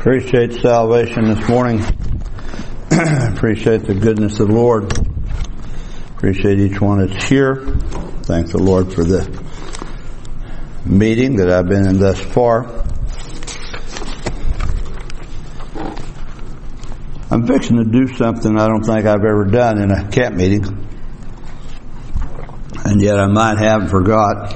Appreciate salvation this morning. Appreciate the goodness of the Lord. Appreciate each one that's here. Thank the Lord for the meeting that I've been in thus far. I'm fixing to do something I don't think I've ever done in a camp meeting. And yet I might have and forgot.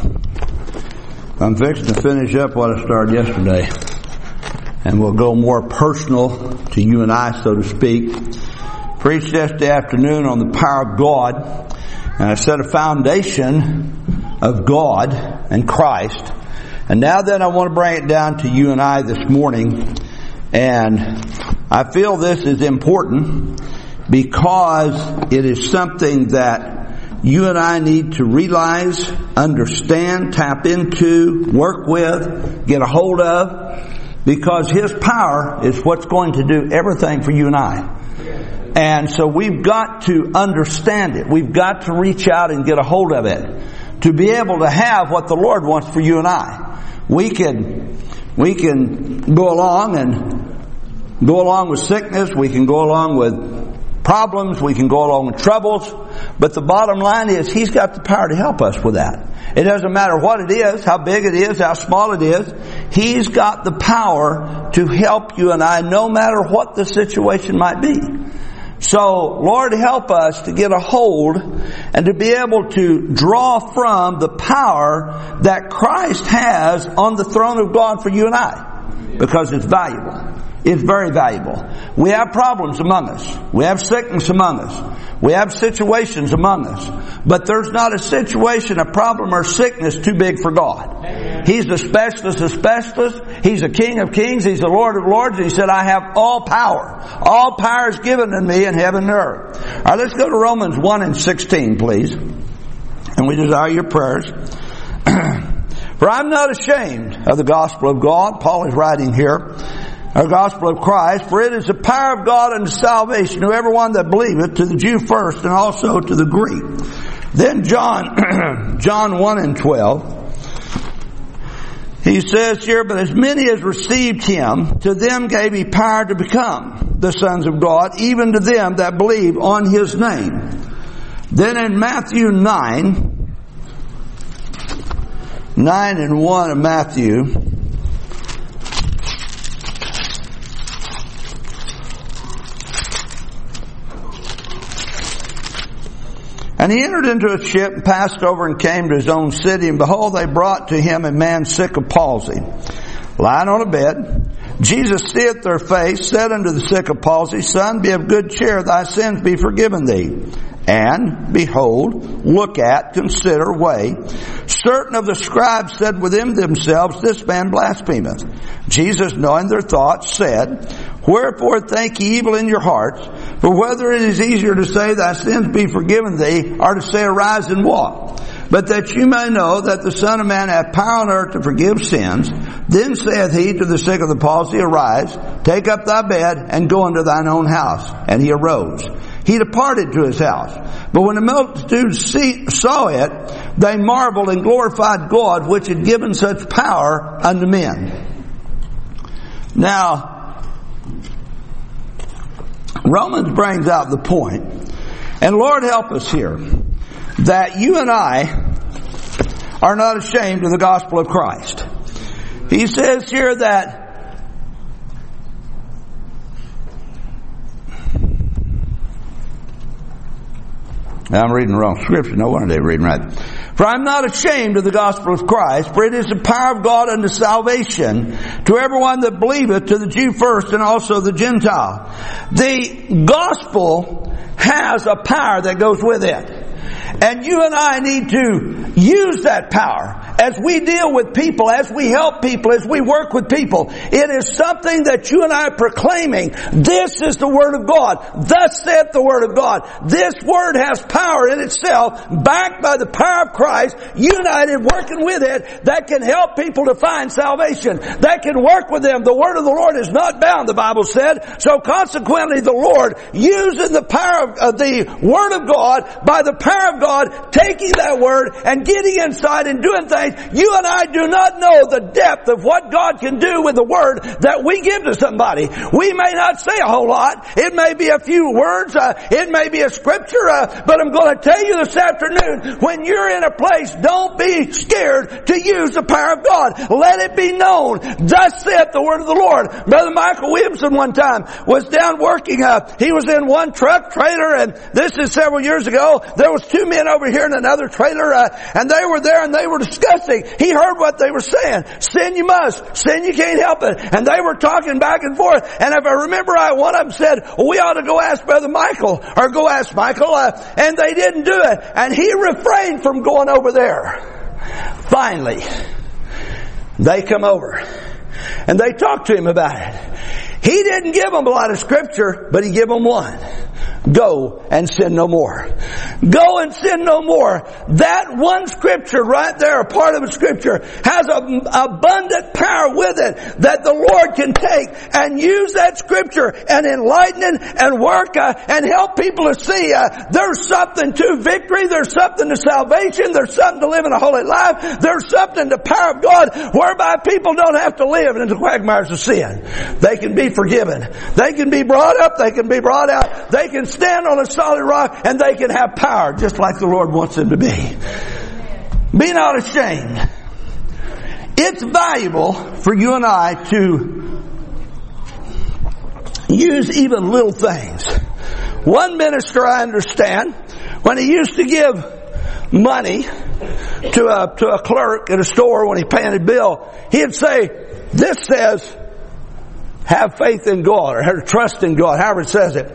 I'm fixing to finish up what I started yesterday. And we'll go more personal to you and I, so to speak. Preached yesterday afternoon on the power of God. And I set a foundation of God and Christ. And now then I want to bring it down to you and I this morning. And I feel this is important because it is something that you and I need to realize, understand, tap into, work with, get a hold of. Because His power is what's going to do everything for you and I. And so we've got to understand it. We've got to reach out and get a hold of it. To be able to have what the Lord wants for you and I. We can go along with sickness. We can go along with problems. We can go along with troubles. But the bottom line is He's got the power to help us with that. It doesn't matter what it is, how big it is, how small it is. He's got the power to help you and I no matter what the situation might be. So, Lord, help us to get a hold and to be able to draw from the power that Christ has on the throne of God for you and I. Because it's valuable. It's very valuable. We have problems among us. We have sickness among us. We have situations among us. But there's not a situation, a problem, or sickness too big for God. Amen. He's the specialist of specialists. He's the King of kings. He's the Lord of lords. And He said, I have all power. All power is given to me in heaven and earth. All right, let's go to Romans 1:16, please. And we desire your prayers. For I'm not ashamed of the gospel of God. Paul is writing here. Our gospel of Christ, for it is the power of God unto salvation to everyone that believeth, to the Jew first and also to the Greek. Then John 1:12, he says here, but as many as received Him, to them gave He power to become the sons of God, even to them that believe on His name. Then in Matthew 9:1 of Matthew, and he entered into a ship and passed over and came to his own city. And behold, they brought to him a man sick of palsy, lying on a bed. Jesus seeth their face, said unto the sick of palsy, Son, be of good cheer, thy sins be forgiven thee. And, behold, look at, consider, weigh. Certain of the scribes said within themselves, This man blasphemeth. Jesus, knowing their thoughts, said, Wherefore think ye evil in your hearts? For whether it is easier to say, Thy sins be forgiven thee, or to say, Arise and walk. But that you may know that the Son of Man hath power on earth to forgive sins. Then saith He to the sick of the palsy, Arise, take up thy bed, and go into thine own house. And he arose. He departed to his house. But when the multitude saw it, they marveled and glorified God, which had given such power unto men. Now, Romans brings out the point, and Lord help us here, that you and I are not ashamed of the gospel of Christ. He says here that I'm reading the wrong scripture. No wonder they're reading right. For I'm not ashamed of the gospel of Christ, for it is the power of God unto salvation to everyone that believeth, to the Jew first and also the Gentile. The gospel has a power that goes with it. And you and I need to use that power as we deal with people, as we help people, as we work with people. It is something that you and I are proclaiming. This is the Word of God. Thus saith the Word of God. This Word has power in itself, backed by the power of Christ, united, working with it, that can help people to find salvation. That can work with them. The Word of the Lord is not bound, the Bible said. So consequently, the Lord, using the power of the Word of God, by the power of God, taking that Word and getting inside and doing things faith, you and I do not know the depth of what God can do with the Word that we give to somebody. We may not say a whole lot. It may be a few words. It may be a scripture. But I'm going to tell you this afternoon, when you're in a place, don't be scared to use the power of God. Let it be known. Thus saith the word of the Lord. Brother Michael Williamson one time was down working. He was in one truck trailer, and this is several years ago. There was two men over here in another trailer, and they were there and they were discussing. He heard what they were saying. Sin you must. Sin you can't help it. And they were talking back and forth. And if I remember right, one of them said, well, we ought to go ask Brother Michael, or go ask Michael, and they didn't do it. And he refrained from going over there. Finally, they come over and they talked to him about it. He didn't give them a lot of scripture, but he gave them one. Go and sin no more. Go and sin no more. That one scripture right there, a part of the scripture, has abundant power with it that the Lord can take and use that scripture and enlighten it and work and help people to see there's something to victory, there's something to salvation, there's something to living a holy life, there's something to the power of God whereby people don't have to live in the quagmires of sin. They can be forgiven. They can be brought up. They can be brought out. They can stand on a solid rock, and they can have power just like the Lord wants them to be. Be not ashamed. It's valuable for you and I to use even little things. One minister I understand, when he used to give money to a clerk at a store when he paid a bill, he'd say, this says, have faith in God, or trust in God, however it says it.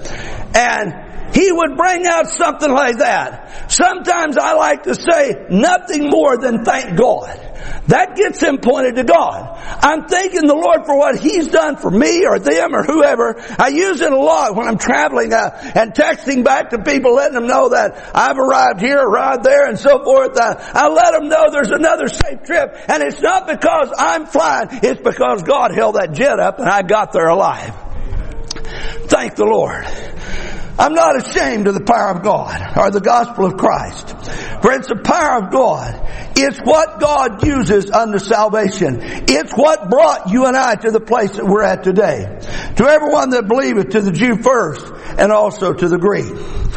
And he would bring out something like that. Sometimes I like to say nothing more than thank God. That gets him pointed to God. I'm thanking the Lord for what He's done for me or them or whoever. I use it a lot when I'm traveling and texting back to people, letting them know that I've arrived here, arrived there, and so forth. I let them know there's another safe trip. And it's not because I'm flying. It's because God held that jet up and I got there alive. Thank the Lord. I'm not ashamed of the power of God or the gospel of Christ. For it's the power of God. It's what God uses unto salvation. It's what brought you and I to the place that we're at today. To everyone that believeth, to the Jew first, and also to the Greek.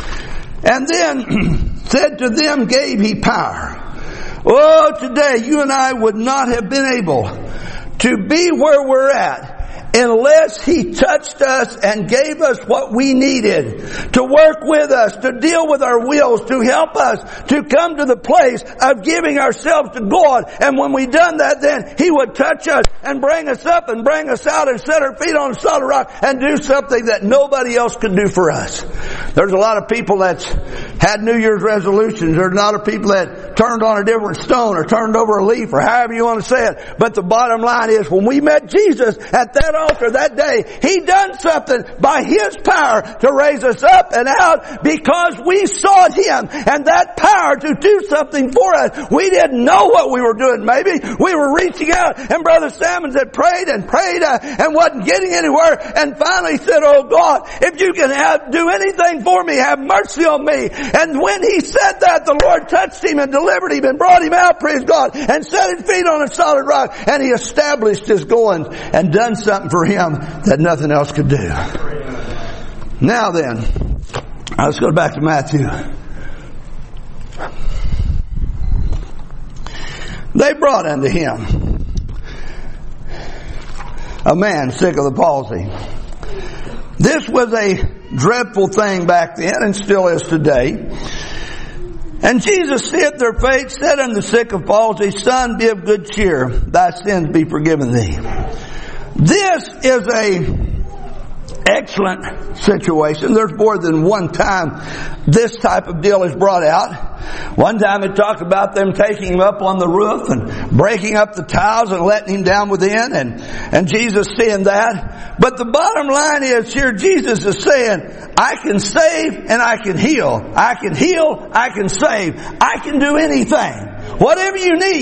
And then said to them gave He power. Oh, today you and I would not have been able to be where we're at unless He touched us and gave us what we needed to work with us, to deal with our wills, to help us to come to the place of giving ourselves to God. And when we done that, then He would touch us and bring us up and bring us out and set our feet on a solid rock and do something that nobody else could do for us. There's a lot of people that's had New Year's resolutions. There's a lot of people that turned on a different stone or turned over a leaf or however you want to say it. But the bottom line is, when we met Jesus at that altar that day, He done something by His power to raise us up and out because we sought Him, and that power to do something for us. We didn't know what we were doing. Maybe we were reaching out, and Brother Salmons had prayed and prayed and wasn't getting anywhere, and finally said, oh God, if you can do anything for me, have mercy on me. And when he said that, the Lord touched him and delivered him and brought him out, praise God, and set his feet on a solid rock, and He established his goings and done something for him that nothing else could do. Now then, let's go back to Matthew. They brought unto Him a man sick of the palsy. This was a dreadful thing back then and still is today. And Jesus said their fate, said unto the sick of palsy, Son, be of good cheer, thy sins be forgiven thee. This is a excellent situation. There's more than one time this type of deal is brought out. One time it talked about them taking him up on the roof and breaking up the tiles and letting him down within, and Jesus seeing that. But the bottom line is here, Jesus is saying, I can save and I can heal. I can heal, I can save. I can do anything. Whatever you need.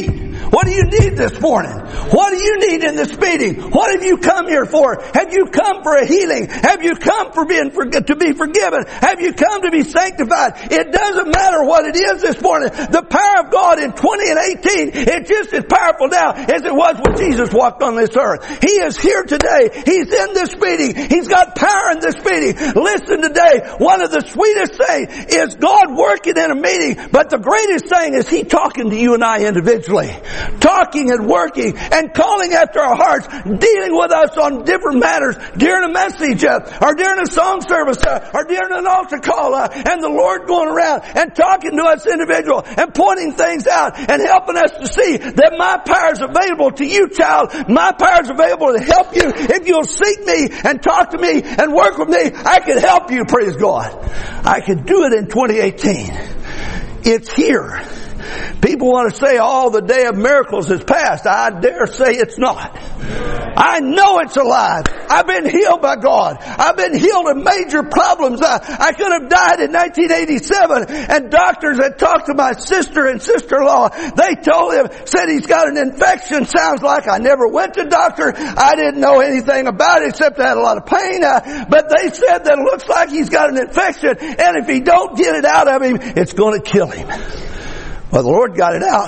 What do you need this morning? What do you need in this meeting? What have you come here for? Have you come for a healing? Have you come for to be forgiven? Have you come to be sanctified? It doesn't matter what it is this morning. The power of God in 20 and 18 is just as powerful now as it was when Jesus walked on this earth. He is here today. He's in this meeting. He's got power in this meeting. Listen today, one of the sweetest things is God working in a meeting, but the greatest thing is He talking to you and I individually. Talking and working and calling after our hearts, dealing with us on different matters during a message or during a song service or during an altar call and the Lord going around and talking to us individual and pointing things out and helping us to see that my power is available to you, child. My power is available to help you. If you'll seek me and talk to me and work with me, I can help you, praise God. I could do it in 2018. It's here. People want to say, oh, the day of miracles is past. I dare say it's not. I know it's alive. I've been healed by God. I've been healed of major problems. I could have died in 1987, and doctors had talked to my sister and sister-in-law. They told him, said he's got an infection. Sounds like I never went to doctor. I didn't know anything about it except I had a lot of pain. But they said that it looks like he's got an infection, and if he don't get it out of him, it's going to kill him. Well, the Lord got it out.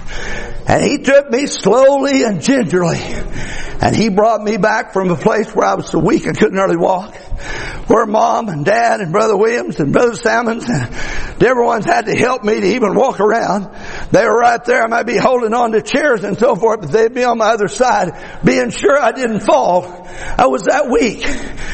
And He took me slowly and gingerly. And He brought me back from a place where I was so weak I couldn't hardly walk. Where Mom and Dad and Brother Williams and Brother Salmons and everyone's had to help me to even walk around. They were right there. I might be holding on to chairs and so forth, but they'd be on my other side, being sure I didn't fall. I was that weak.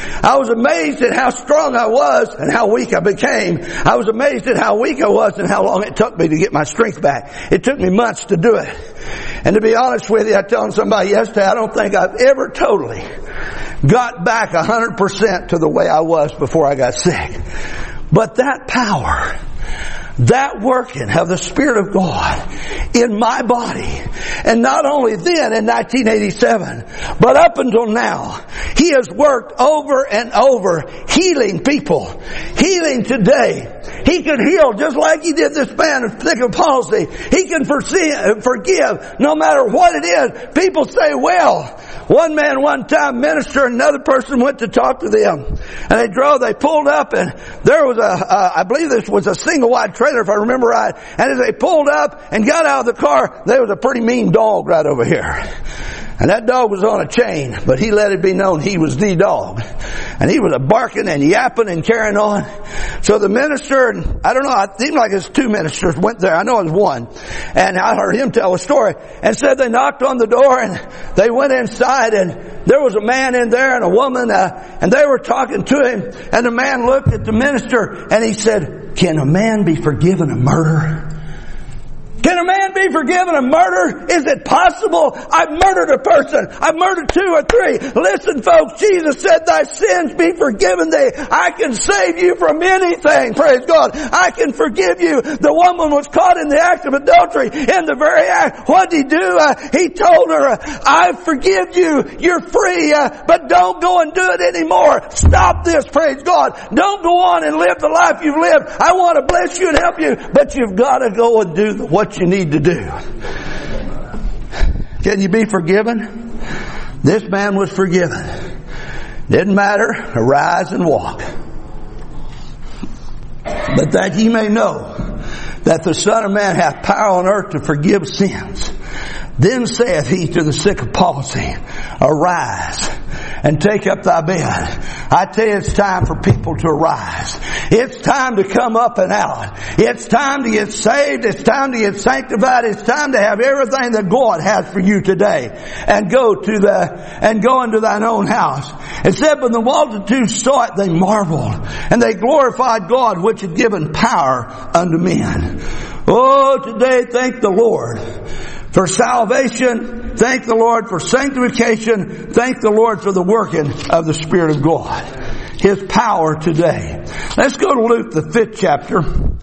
I was amazed at how strong I was and how weak I became. I was amazed at how weak I was and how long it took me to get my strength back. It took me months to do it. And to be honest with you, I was telling somebody yesterday, I don't think I've ever totally got back 100% to the way I was before I got sick. But that power, that working of the Spirit of God in my body, and not only then in 1987, but up until now, He has worked over and over, healing people, healing today. He can heal just like He did this man with sickle palsy. He can forgive no matter what it is. People say, well, one man one time ministered, another person went to talk to them. And they pulled up, and there was I believe this was a single wide trailer if I remember right. And as they pulled up and got out of the car, there was a pretty mean dog right over here. And that dog was on a chain, but he let it be known he was the dog. And he was barking and yapping and carrying on. So the minister, I don't know, it seemed like it's two ministers went there. I know it was one. And I heard him tell a story and said they knocked on the door and they went inside and there was a man in there and a woman, and they were talking to him. And the man looked at the minister and he said, can a man be forgiven of murder? Can a man be forgiven of murder? Is it possible? I've murdered a person. I've murdered 2 or 3. Listen, folks, Jesus said, thy sins be forgiven thee. I can save you from anything. Praise God. I can forgive you. The woman was caught in the act of adultery. In the very act, what did He do? He told her, I forgive you. You're free. But don't go and do it anymore. Stop this. Praise God. Don't go on and live the life you've lived. I want to bless you and help you, but you've got to go and do what you need to do. Can you be forgiven? This man was forgiven. Didn't matter. Arise and walk. But that ye may know that the Son of Man hath power on earth to forgive sins. Then saith He to the sick of palsy, arise and take up thy bed. I tell you, it's time for people to arise. It's time to come up and out. It's time to get saved. It's time to get sanctified. It's time to have everything that God has for you today. And go into thine own house. It said, when the multitude saw it, they marveled. And they glorified God, which had given power unto men. Oh, today thank the Lord for salvation. Thank the Lord for sanctification. Thank the Lord for the working of the Spirit of God. His power today. Let's go to Luke, the 5th chapter.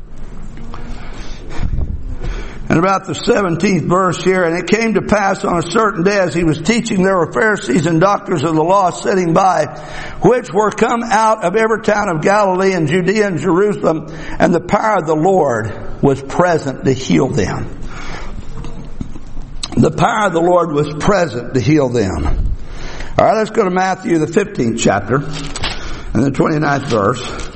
And about the 17th verse here. And it came to pass on a certain day as He was teaching, there were Pharisees and doctors of the law sitting by, which were come out of every town of Galilee and Judea and Jerusalem. And the power of the Lord was present to heal them. the power of the Lord was present to heal them. All right, let's go to Matthew, the 15th chapter, and the 29th verse.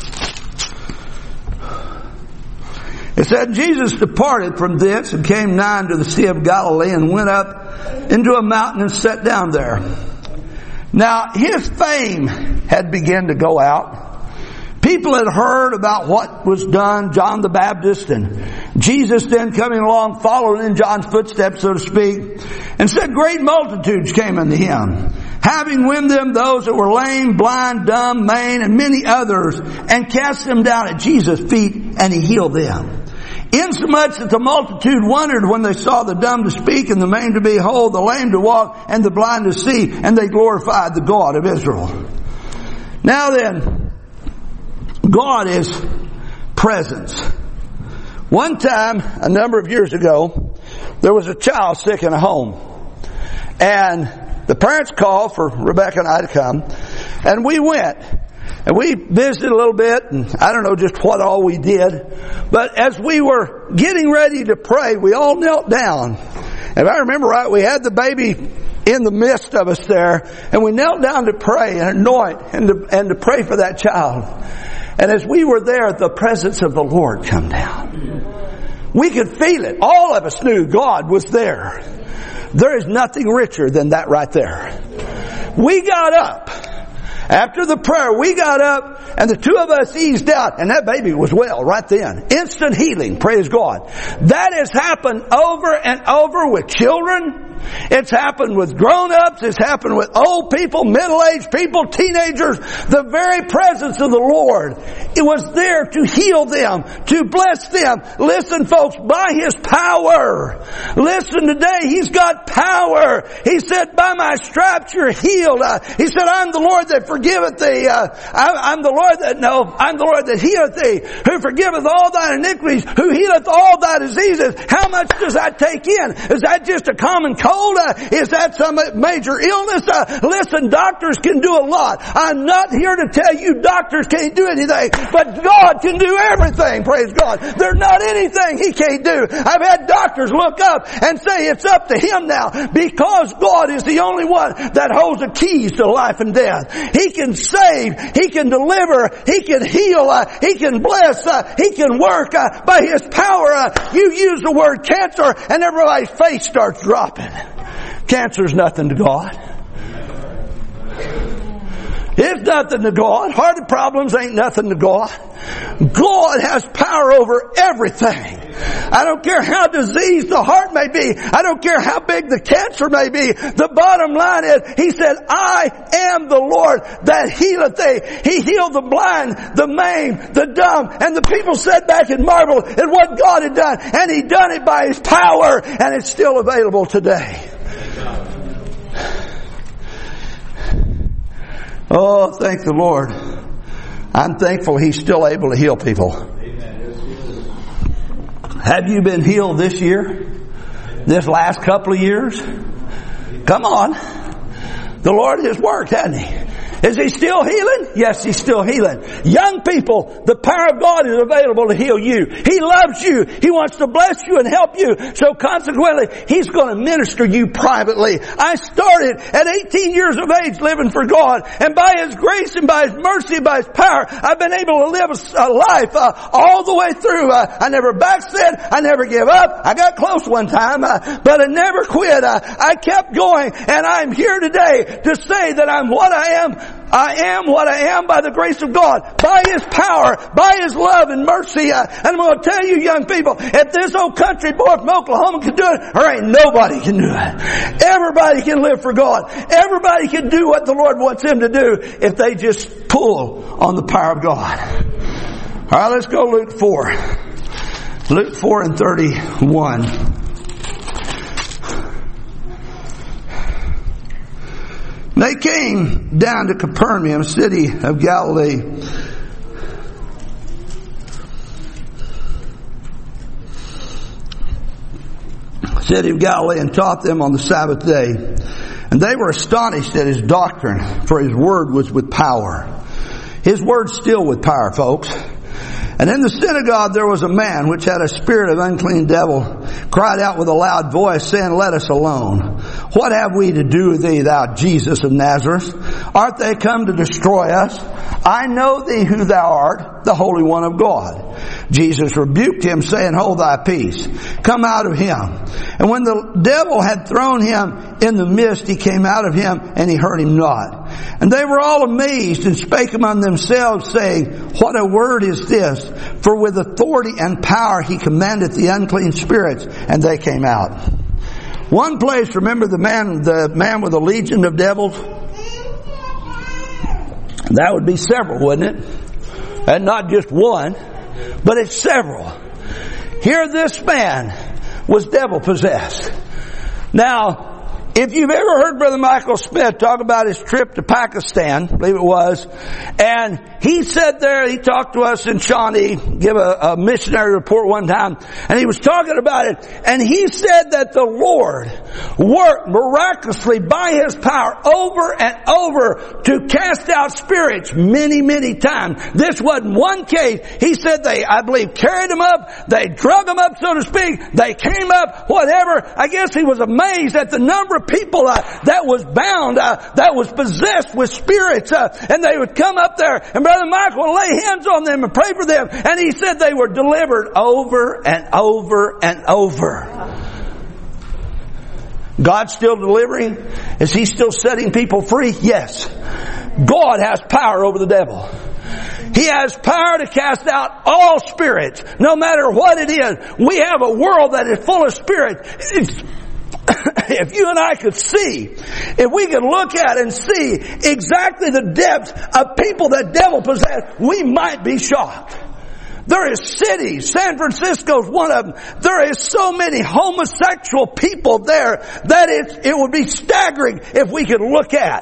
It said, Jesus departed from thence and came nigh unto the Sea of Galilee and went up into a mountain and sat down there. Now, his fame had begun to go out. People had heard about what was done, John the Baptist, and Jesus then coming along, following in John's footsteps, so to speak. And said great multitudes came unto him, having with them those that were lame, blind, dumb, maimed, and many others, and cast them down at Jesus' feet, and he healed them. Insomuch that the multitude wondered when they saw the dumb to speak, and the maimed to be whole, the lame to walk, and the blind to see, and they glorified the God of Israel. Now then, God is presence. One time, a number of years ago, there was a child sick in a home. And the parents called for Rebecca and I to come. And we went. And we visited a little bit, and I don't know just what all we did. But as we were getting ready to pray, we all knelt down. If I remember right, we had the baby in the midst of us there, and we knelt down to pray and anoint and to pray for that child. And as we were there, the presence of the Lord come down. We could feel it. All of us knew God was there. There is nothing richer than that right there. We got up. After the prayer, we got up, and the two of us eased out, and that baby was well right then. Instant healing, praise God. That has happened over and over with children. It's happened with grown-ups. It's happened with old people, middle-aged people, teenagers. The very presence of the Lord, it was there to heal them, to bless them. Listen, folks, by His power. Listen, today He's got power. He said, by my stripes you're healed. He said, I'm the Lord that forgiveth thee. I'm the Lord that healeth thee, who forgiveth all thine iniquities, who healeth all thy diseases. How much does that take in? Is that just a common cold? Is that some major illness? Listen, doctors can do a lot. I'm not here to tell you doctors can't do anything, but God can do everything, praise God. There's not anything He can't do. I've had doctors look up and say it's up to Him now, because God is the only one that holds the keys to life and death. He can save, He can deliver, He can heal, He can bless, He can work by His power. You use the word cancer and everybody's face starts dropping. Cancer's nothing to God. It's nothing to God. Heart problems ain't nothing to God. God has power over everything. I don't care how diseased the heart may be. I don't care how big the cancer may be. The bottom line is, He said, I am the Lord that healeth thee. He healed the blind, the maimed, the dumb, and the people sat back and marveled at what God had done. And He done it by His power, and it's still available today. Oh, thank the Lord. I'm thankful He's still able to heal people. Have you been healed this year? This last couple of years? Come on. The Lord has worked, hasn't He? Is He still healing? Yes, He's still healing. Young people, the power of God is available to heal you. He loves you. He wants to bless you and help you. So consequently, He's going to minister you privately. I started at 18 years of age living for God. And by His grace and by His mercy and by His power, I've been able to live a life all the way through. I never backslid. I never give up. I got close one time, but I never quit. I kept going. And I'm here today to say that I'm what I am. I am what I am by the grace of God, by His power, by His love and mercy. And I'm going to tell you, young people, if this old country boy from Oklahoma can do it, there ain't nobody can do it. Everybody can live for God. Everybody can do what the Lord wants them to do if they just pull on the power of God. All right, let's go Luke 4. Luke 4 and 31. They came down to Capernaum, city of Galilee. City of Galilee, and taught them on the Sabbath day. And they were astonished at His doctrine, for His word was with power. His word's still with power, folks. And in the synagogue there was a man which had a spirit of unclean devil, cried out with a loud voice, saying, Let us alone. What have we to do with thee, thou Jesus of Nazareth? Art they come to destroy us? I know thee who thou art, the Holy One of God. Jesus rebuked him, saying, Hold thy peace. Come out of him. And when the devil had thrown him in the midst, he came out of him, and he hurt him not. And they were all amazed, and spake among themselves, saying, What a word is this? For with authority and power he commandeth the unclean spirits, and they came out. One place, remember the man with a legion of devils? That would be several, wouldn't it? And not just one, but it's several. Here this man was devil possessed. Now, if you've ever heard Brother Michael Smith talk about his trip to Pakistan, I believe it was, and he said there, he talked to us in Shawnee, give a missionary report one time, and he was talking about it, and he said that the Lord worked miraculously by His power over and over to cast out spirits many, many times. This wasn't one case. He said they, I believe, carried him up, they drug him up, so to speak, they came up, whatever. I guess he was amazed at the number of people that was bound, that was possessed with spirits, and they would come up there, and Brother Michael would lay hands on them and pray for them, and he said they were delivered over and over and over. God's still delivering? Is He still setting people free? Yes. God has power over the devil. He has power to cast out all spirits, no matter what it is. We have a world that is full of spirits. If you and I could see, if we could look at and see exactly the depths of people that devil possess, we might be shocked. There is cities, San Francisco's one of them, there is so many homosexual people there that it would be staggering if we could look at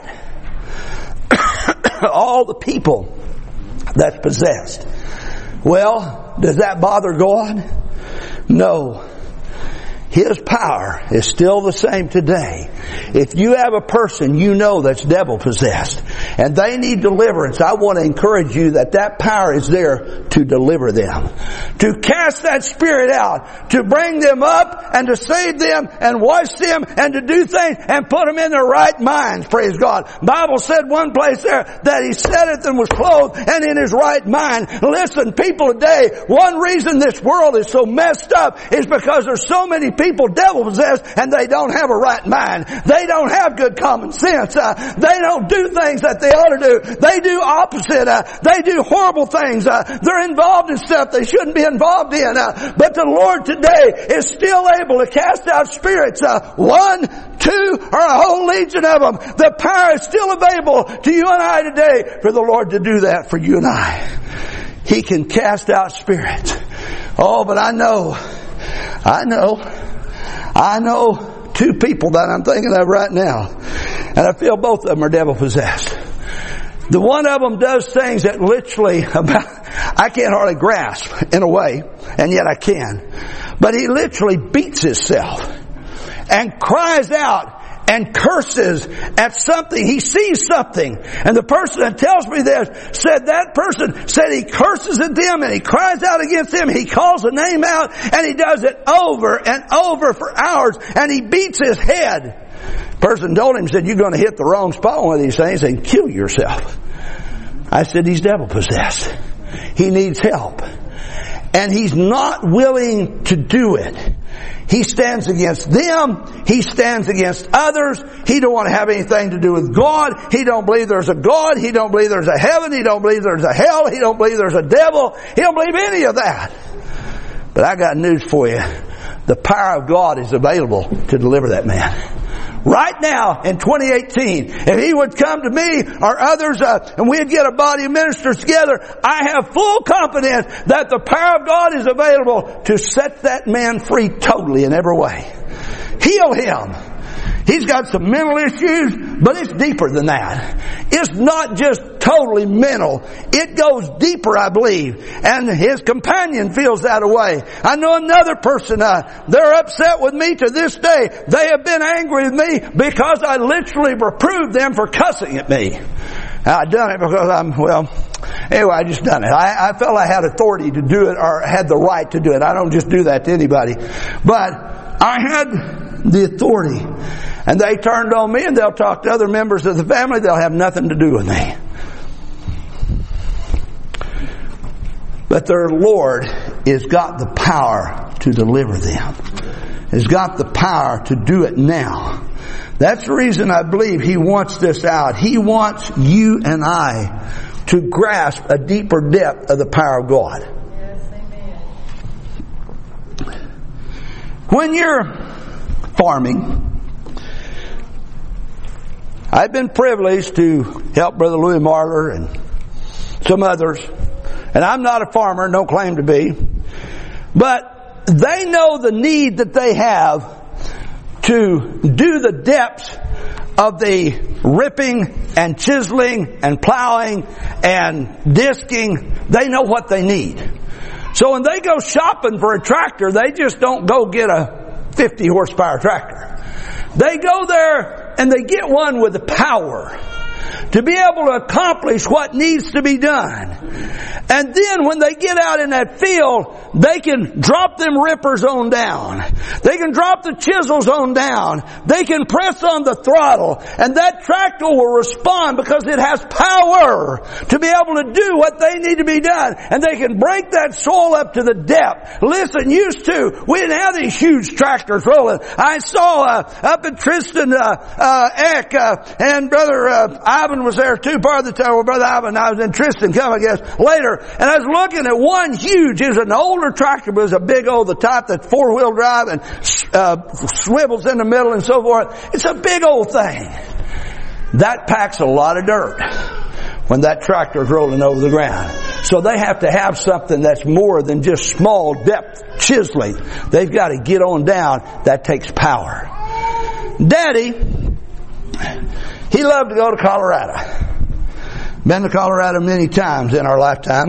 all the people that's possessed. Well, does that bother God? No. His power is still the same today. If you have a person you know that's devil possessed and they need deliverance, I want to encourage you that power is there to deliver them, to cast that spirit out, to bring them up and to save them and wash them and to do things and put them in their right minds. Praise God. Bible said one place there that He sitteth and was clothed and in His right mind. Listen, people today, one reason this world is so messed up is because there's so many people devil possessed and they don't have a right mind. They don't have good common sense. They don't do things that they ought to do. They do opposite. They do horrible things. They're involved in stuff they shouldn't be involved in. But the Lord today is still able to cast out spirits. 1, 2, or a whole legion of them. The power is still available to you and I today for the Lord to do that for you and I. He can cast out spirits. Oh, but I know 2 people that I'm thinking of right now. And I feel both of them are devil possessed. The one of them does things that literally I can't hardly grasp in a way, and yet I can. But he literally beats himself and cries out and curses at something. He sees something. And the person that tells me this said that person said he curses at them and he cries out against them. He calls a name out and he does it over and over for hours and he beats his head. The person told him, said, you're going to hit the wrong spot on one of these things and kill yourself. I said, he's devil possessed. He needs help. And he's not willing to do it. He stands against them. He stands against others. He don't want to have anything to do with God. He don't believe there's a God. He don't believe there's a heaven. He don't believe there's a hell. He don't believe there's a devil. He don't believe any of that. But I got news for you. The power of God is available to deliver that man. Right now, in 2018, if he would come to me or others, and we'd get a body of ministers together, I have full confidence that the power of God is available to set that man free totally in every way. Heal him. He's got some mental issues, but it's deeper than that. It's not just totally mental. It goes deeper, I believe. And his companion feels that way. I know another person, they're upset with me to this day. They have been angry with me because I literally reproved them for cussing at me. I done it because anyway, I just done it. I felt I had authority to do it or had the right to do it. I don't just do that to anybody. But I had the authority. And they turned on me, and they'll talk to other members of the family. They'll have nothing to do with me. But their Lord has got the power to deliver them. Has got the power to do it now. That's the reason I believe He wants this out. He wants you and I to grasp a deeper depth of the power of God. Yes, amen. When you're farming, I've been privileged to help Brother Louis Marler and some others. And I'm not a farmer, no claim to be. But they know the need that they have to do the depths of the ripping and chiseling and plowing and disking. They know what they need. So when they go shopping for a tractor, they just don't go get a 50 horsepower tractor. They go there and they get one with the power to be able to accomplish what needs to be done. And then when they get out in that field, they can drop them rippers on down. They can drop the chisels on down. They can press on the throttle. And that tractor will respond because it has power to be able to do what they need to be done. And they can break that soil up to the depth. Listen, used to, we didn't have these huge tractors rolling. I saw up at Tristan Eck, and Brother Ivan was there too part of the time. Well, Brother Ivan, I was in Tristan, I guess, later. And I was looking at one huge, it was an older tractor, but it was a big old, the type that's 4-wheel drive and swivels in the middle and so forth. It's a big old thing. That packs a lot of dirt when that tractor is rolling over the ground. So they have to have something that's more than just small depth chiseling. They've got to get on down. That takes power. Daddy, he loved to go to Colorado. Been to Colorado many times in our lifetime.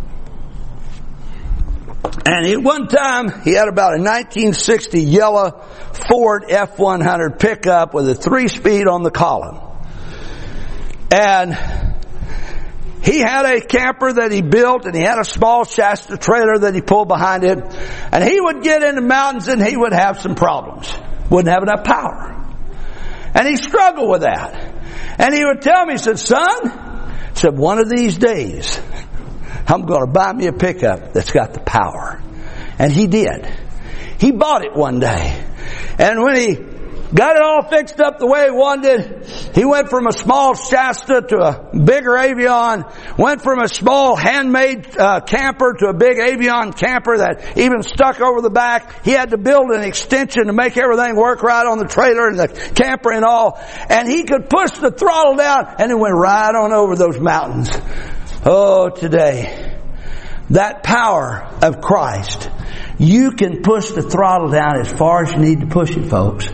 And at one time, he had about a 1960 yellow Ford F-100 pickup with a 3-speed on the column. And he had a camper that he built, and he had a small Shasta trailer that he pulled behind it. And he would get in the mountains and he would have some problems. Wouldn't have enough power. And he struggled with that. And he would tell me, he said, son, one of these days, I'm going to buy me a pickup that's got the power. And he did. He bought it one day. And when he got it all fixed up the way he wanted, he went from a small Shasta to a bigger Avion, went from a small handmade camper to a big Avion camper that even stuck over the back. He had to build an extension to make everything work right on the trailer and the camper and all. And he could push the throttle down and it went right on over those mountains. Oh, today, that power of Christ, you can push the throttle down as far as you need to push it, folks.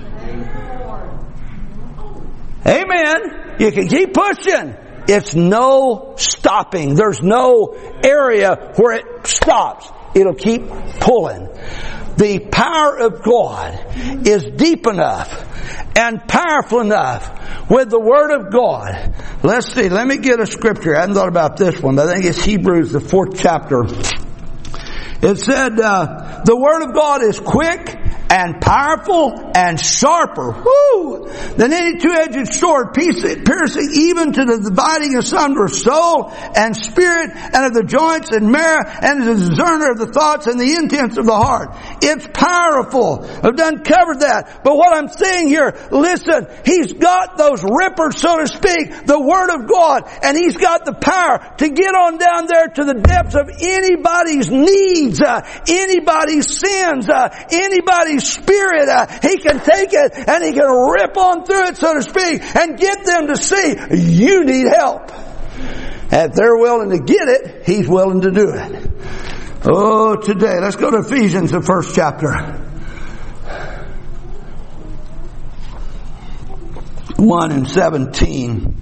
Amen. You can keep pushing. It's no stopping. There's no area where it stops. It'll keep pulling. The power of God is deep enough and powerful enough with the Word of God. Let's see. Let me get a scripture. I hadn't thought about this one, but I think it's Hebrews, the 4th chapter. It said, the Word of God is quick and powerful and sharper, than any two-edged sword, piercing even to the dividing asunder of soul and spirit and of the joints and marrow and the discerner of the thoughts and the intents of the heart. It's powerful. I've done covered that. But what I'm saying here, listen, He's got those rippers, so to speak, the Word of God, and He's got the power to get on down there to the depths of anybody's needs, anybody's sins, anybody's spirit. He can take it and He can rip on through it, so to speak, and get them to see you need help. And if they're willing to get it, He's willing to do it. Oh, today, let's go to Ephesians, the 1st chapter. 1:17.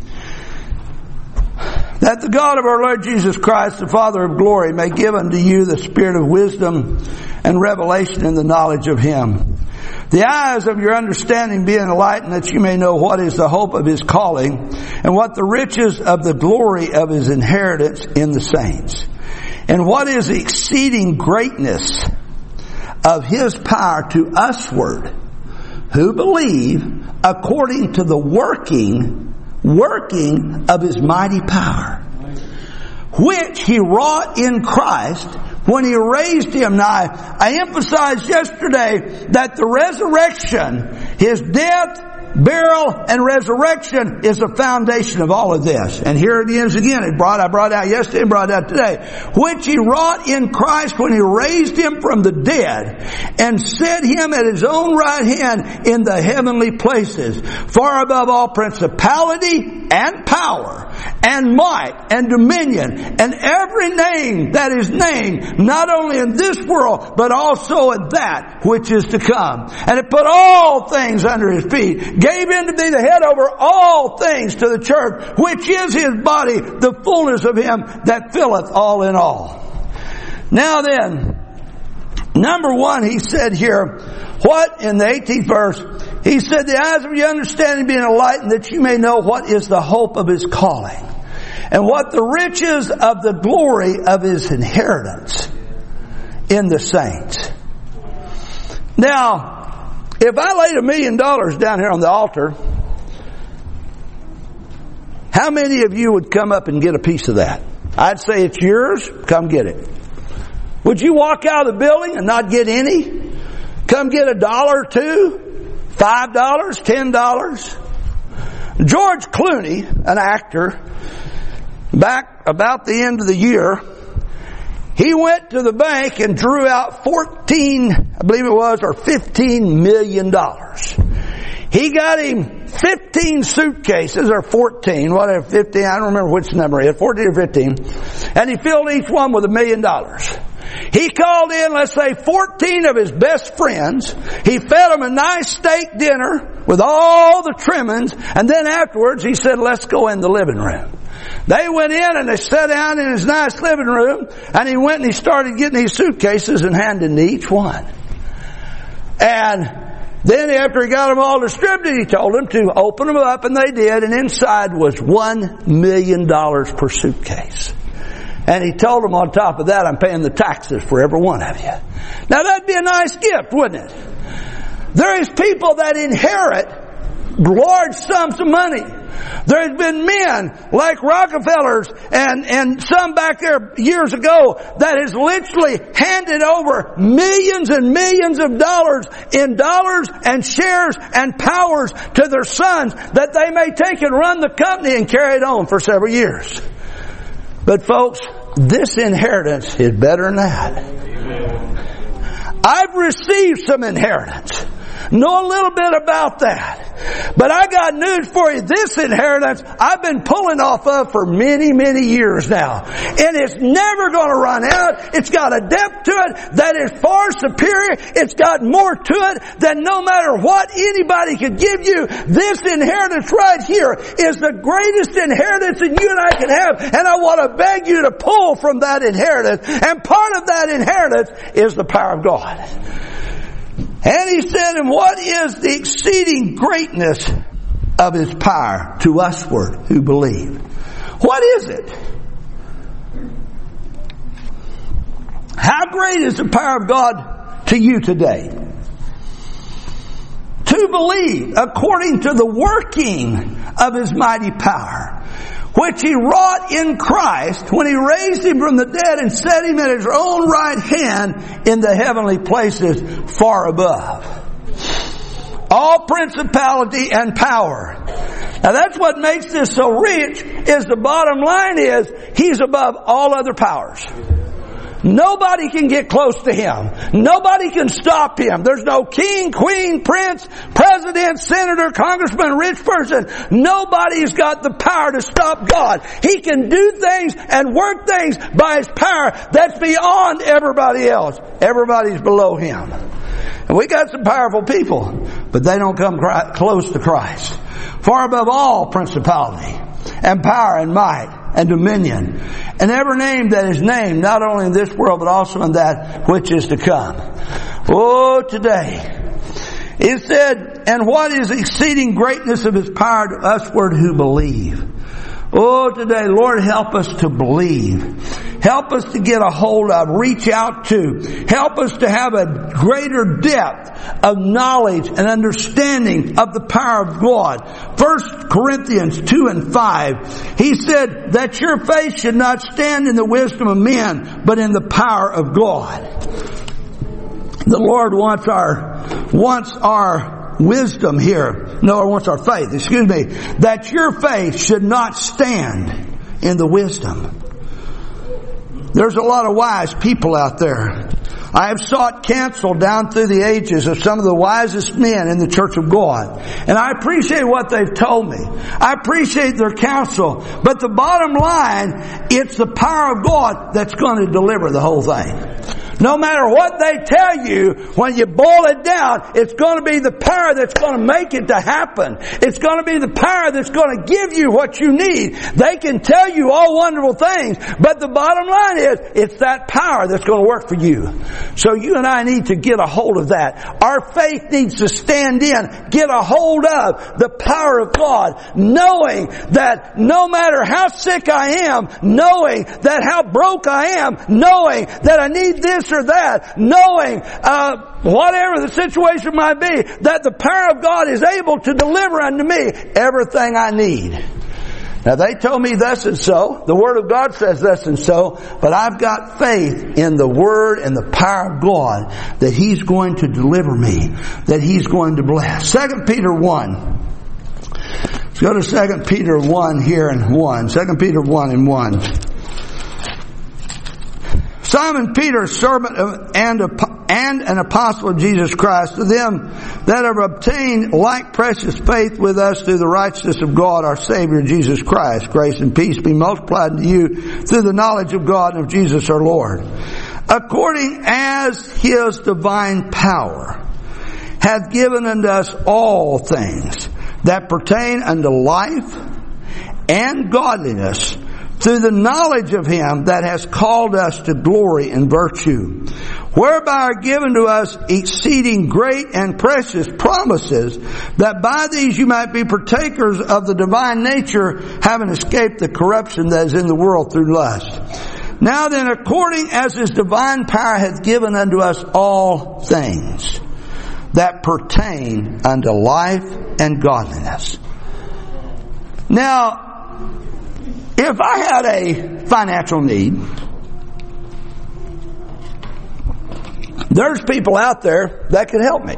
That the God of our Lord Jesus Christ, the Father of glory, may give unto you the spirit of wisdom and revelation in the knowledge of Him. The eyes of your understanding being enlightened, that you may know what is the hope of His calling, and what the riches of the glory of His inheritance in the saints, and what is the exceeding greatness of His power to usward, who believe, according to the working of His mighty power, which He wrought in Christ when He raised Him. Now, I emphasized yesterday that the resurrection, His death, burial, and resurrection is the foundation of all of this. And here it is again. I brought out yesterday and brought out today. Which He wrought in Christ when He raised Him from the dead and set Him at His own right hand in the heavenly places, far above all principality and power and might and dominion and every name that is named, not only in this world, but also in that which is to come. And it put all things under His feet, gave Him to be the head over all things to the church, which is His body, the fullness of Him that filleth all in all. Now then, number one, He said here, what in the 18th verse? He said, the eyes of your understanding being enlightened, that you may know what is the hope of His calling, and what the riches of the glory of His inheritance in the saints. Now, if I laid $1 million down here on the altar, how many of you would come up and get a piece of that? I'd say it's yours. Come get it. Would you walk out of the building and not get any? Come get $1 or $2, $5, $10. George Clooney, an actor, back about the end of the year, he went to the bank and drew out $15 million. He got him 15 suitcases, or 14, whatever, 15, I don't remember which number it is, 14 or 15, and he filled each one with $1 million. He called in, let's say, 14 of his best friends. He fed them a nice steak dinner with all the trimmings, and then afterwards he said, let's go in the living room. They went in and they sat down in his nice living room, and he went and he started getting these suitcases and handing to each one. And then after he got them all distributed, he told them to open them up, and they did, and inside was $1 million per suitcase. And he told them on top of that, I'm paying the taxes for every one of you. Now that'd be a nice gift, wouldn't it? There is people that inherit large sums of money. There's been men like Rockefellers and some back there years ago that has literally handed over millions and millions of dollars in dollars and shares and powers to their sons that they may take and run the company and carry it on for several years. But folks, this inheritance is better than that. I've received some inheritance. Know a little bit about that. But I got news for you. This inheritance I've been pulling off of for many, many years now. And it's never going to run out. It's got a depth to it that is far superior. It's got more to it than no matter what anybody could give you. This inheritance right here is the greatest inheritance that you and I can have. And I want to beg you to pull from that inheritance. And part of that inheritance is the power of God. And he said, and what is the exceeding greatness of His power to usward who believe? What is it? How great is the power of God to you today? To believe according to the working of His mighty power, which He wrought in Christ when He raised Him from the dead and set Him at His own right hand in the heavenly places far above all principality and power. Now that's what makes this so rich, is the bottom line is He's above all other powers. Nobody can get close to Him. Nobody can stop Him. There's no king, queen, prince, president, senator, congressman, rich person. Nobody's got the power to stop God. He can do things and work things by His power that's beyond everybody else. Everybody's below Him. And we got some powerful people, but they don't come close to Christ. Far above all principality and power and might and dominion, and every name that is named, not only in this world, but also in that which is to come. Oh, today. It said, and what is exceeding greatness of His power to usward who believe? Oh, today, Lord, help us to believe. help us to get a hold of, reach out to. Help us to have a greater depth of knowledge and understanding of the power of God. 1 Corinthians 2 and 5, he said that your faith should not stand in the wisdom of men, but in the power of God. The Lord wants our wisdom here. No, wants our faith, that your faith should not stand in the wisdom. There's a lot of wise people out there. I have sought counsel down through the ages of some of the wisest men in the church of God. And I appreciate what they've told me. I appreciate their counsel. But the bottom line, it's the power of God that's going to deliver the whole thing. No matter what they tell you, when you boil it down, it's going to be the power that's going to make it to happen. It's going to be the power that's going to give you what you need. They can tell you all wonderful things, but the bottom line is, it's that power that's going to work for you. So you and I need to get a hold of that. Our faith needs to stand in, get a hold of the power of God, knowing that no matter how sick I am, knowing that how broke I am, knowing that I need this or that, knowing whatever the situation might be, that the power of God is able to deliver unto me everything I need. Now they told me thus and so. The Word of God says thus and so. But I've got faith in the Word and the power of God that He's going to deliver me, that He's going to bless. 2 Peter 1. Let's go to 2 Peter 1 here and 1. 2 Peter 1 and 1. Simon Peter, servant and an apostle of Jesus Christ, to them that have obtained like precious faith with us through the righteousness of God our Savior Jesus Christ. Grace and peace be multiplied to you through the knowledge of God and of Jesus our Lord. According as His divine power hath given unto us all things that pertain unto life and godliness, through the knowledge of Him that has called us to glory and virtue, whereby are given to us exceeding great and precious promises, that by these you might be partakers of the divine nature, having escaped the corruption that is in the world through lust. Now then, according as His divine power hath given unto us all things that pertain unto life and godliness. Now, if I had a financial need, there's people out there that could help me.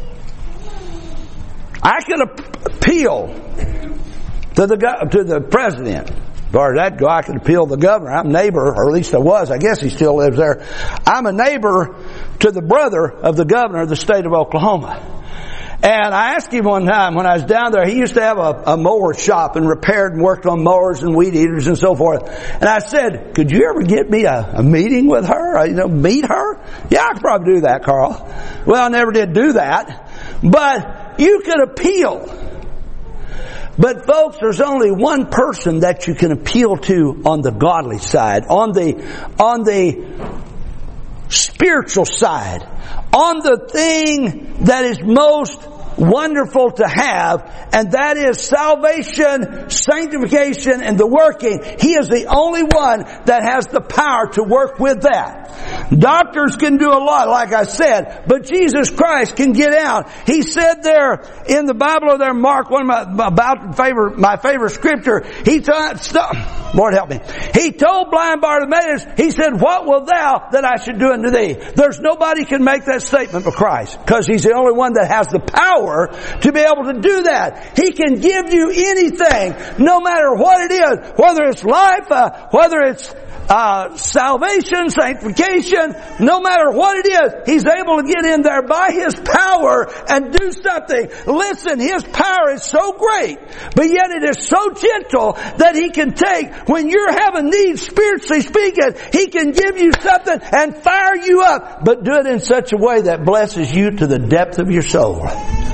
I could appeal to the president. As far as that go, I could appeal to the governor. I'm a neighbor, or at least I was. I guess he still lives there. I'm a neighbor to the brother of the governor of the state of Oklahoma. And I asked him one time when I was down there, he used to have a mower shop and repaired and worked on mowers and weed eaters and so forth. And I said, could you ever get me a meeting with her? Meet her? Yeah, I could probably do that, Carl. Well, I never did do that. But you could appeal. But folks, there's only one person that you can appeal to on the godly side, on the spiritual side, on the thing that is most wonderful to have, and that is salvation, sanctification, and the working. He is the only one that has the power to work with that. Doctors can do a lot, like I said, but Jesus Christ can get out. He said there in the Bible, there, Mark, one of my favorite scripture, Lord help me. He told blind Bartimaeus, He said, what wilt thou that I should do unto thee? There's nobody can make that statement but Christ, because He's the only one that has the power to be able to do that. He can give you anything, no matter what it is, whether it's life, whether it's salvation, sanctification, no matter what it is, He's able to get in there by His power and do something. Listen, His power is so great, but yet it is so gentle that He can take, when you're having needs spiritually speaking, He can give you something and fire you up, but do it in such a way that blesses you to the depth of your soul.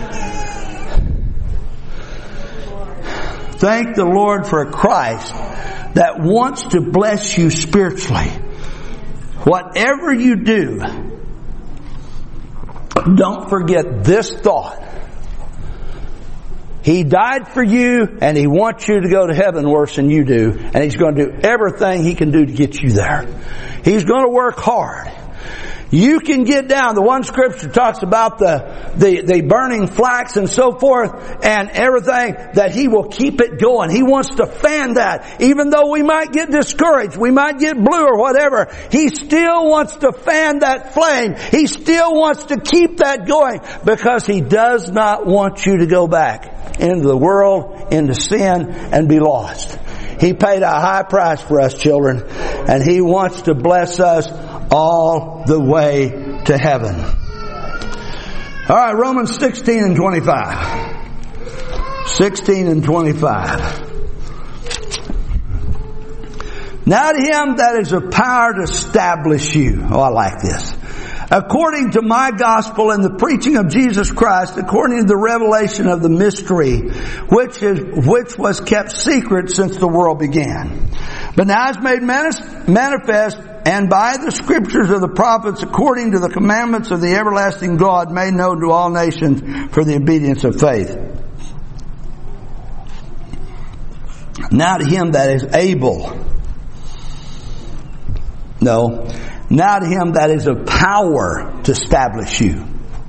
Thank the Lord for a Christ that wants to bless you spiritually. Whatever you do, don't forget this thought. He died for you, and He wants you to go to heaven worse than you do. And He's going to do everything He can do to get you there. He's going to work hard. You can get down. The one scripture talks about the burning flax and so forth and everything, that He will keep it going. He wants to fan that. Even though we might get discouraged, we might get blue or whatever, He still wants to fan that flame. He still wants to keep that going, because He does not want you to go back into the world, into sin, and be lost. He paid a high price for us, children, and He wants to bless us all the way to heaven. All right, Romans 16 and 25. 16 and 25. Now to Him that is of power to establish you. Oh, I like this. According to my gospel and the preaching of Jesus Christ, according to the revelation of the mystery, which was kept secret since the world began, but now is made manifest, and by the scriptures of the prophets, according to the commandments of the everlasting God, made known to all nations for the obedience of faith. Now to Him that is able. No. Now to Him that is of power to establish you.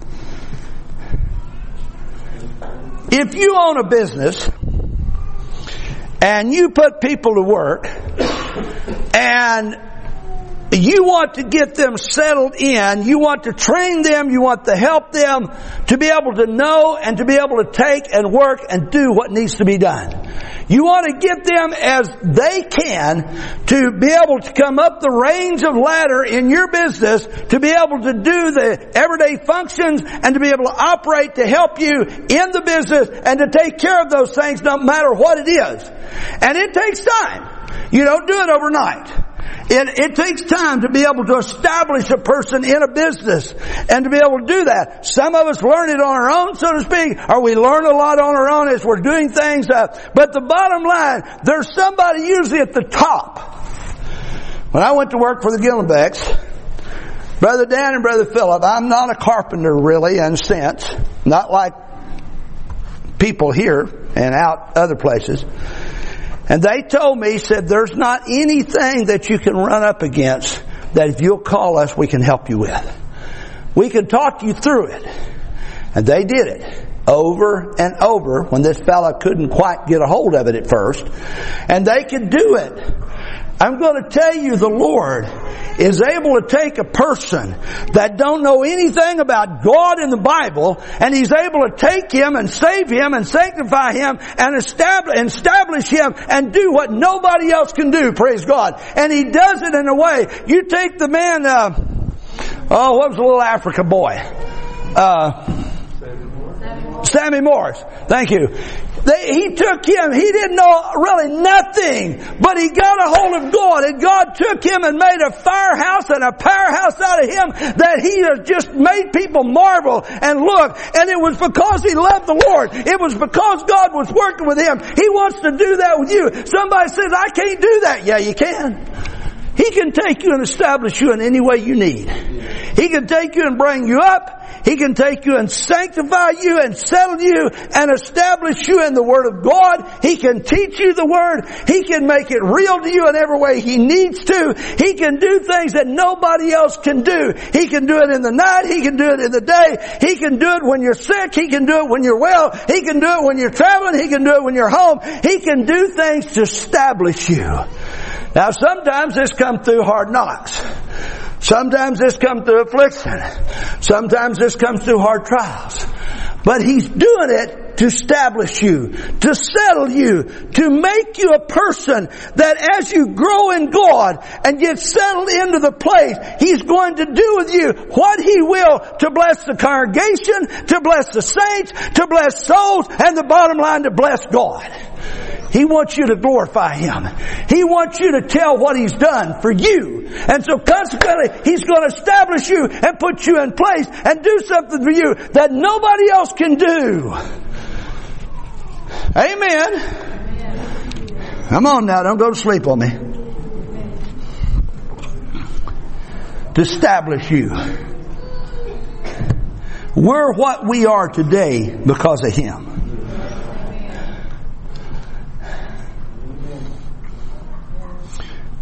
If you own a business and you put people to work and you want to get them settled in, you want to train them, you want to help them to be able to know and to be able to take and work and do what needs to be done. You want to get them as they can to be able to come up the range of ladder in your business, to be able to do the everyday functions and to be able to operate to help you in the business and to take care of those things no matter what it is. And it takes time. You don't do it overnight. It takes time to be able to establish a person in a business and to be able to do that. Some of us learn it on our own, so to speak, or we learn a lot on our own as we're doing things. But the bottom line, there's somebody usually at the top. When I went to work for the Gillenbecks, Brother Dan and Brother Philip, I'm not a carpenter really in a sense, not like people here and out other places. And they told me, said, there's not anything that you can run up against that if you'll call us, we can help you with. We can talk you through it. And they did it over and over when this fella couldn't quite get a hold of it at first. And they could do it. I'm going to tell you, the Lord is able to take a person that don't know anything about God in the Bible, and He's able to take him and save him and sanctify him and establish him and do what nobody else can do, praise God. And He does it in a way. You take the man, what was the little Africa boy? Sammy Morris. Thank you. He took him. He didn't know really nothing, but he got a hold of God, and God took him and made a firehouse and a powerhouse out of him that He has just made people marvel and look. And it was because he loved the Lord. It was because God was working with him. He wants to do that with you. Somebody says, I can't do that. Yeah, you can. He can take you and establish you in any way you need. He can take you and bring you up. He can take you and sanctify you and settle you and establish you in the Word of God. He can teach you the Word. He can make it real to you in every way He needs to. He can do things that nobody else can do. He can do it in the night. He can do it in the day. He can do it when you're sick. He can do it when you're well. He can do it when you're traveling. He can do it when you're home. He can do things to establish you. Now sometimes this comes through hard knocks. Sometimes this comes through affliction. Sometimes this comes through hard trials. But He's doing it to establish you, to settle you, to make you a person that as you grow in God and get settled into the place, He's going to do with you what He will to bless the congregation, to bless the saints, to bless souls, and the bottom line, to bless God. He wants you to glorify Him. He wants you to tell what He's done for you. And so consequently, He's going to establish you and put you in place and do something for you that nobody else can do. Amen. Come on now, don't go to sleep on me. To establish you. We're what we are today because of Him.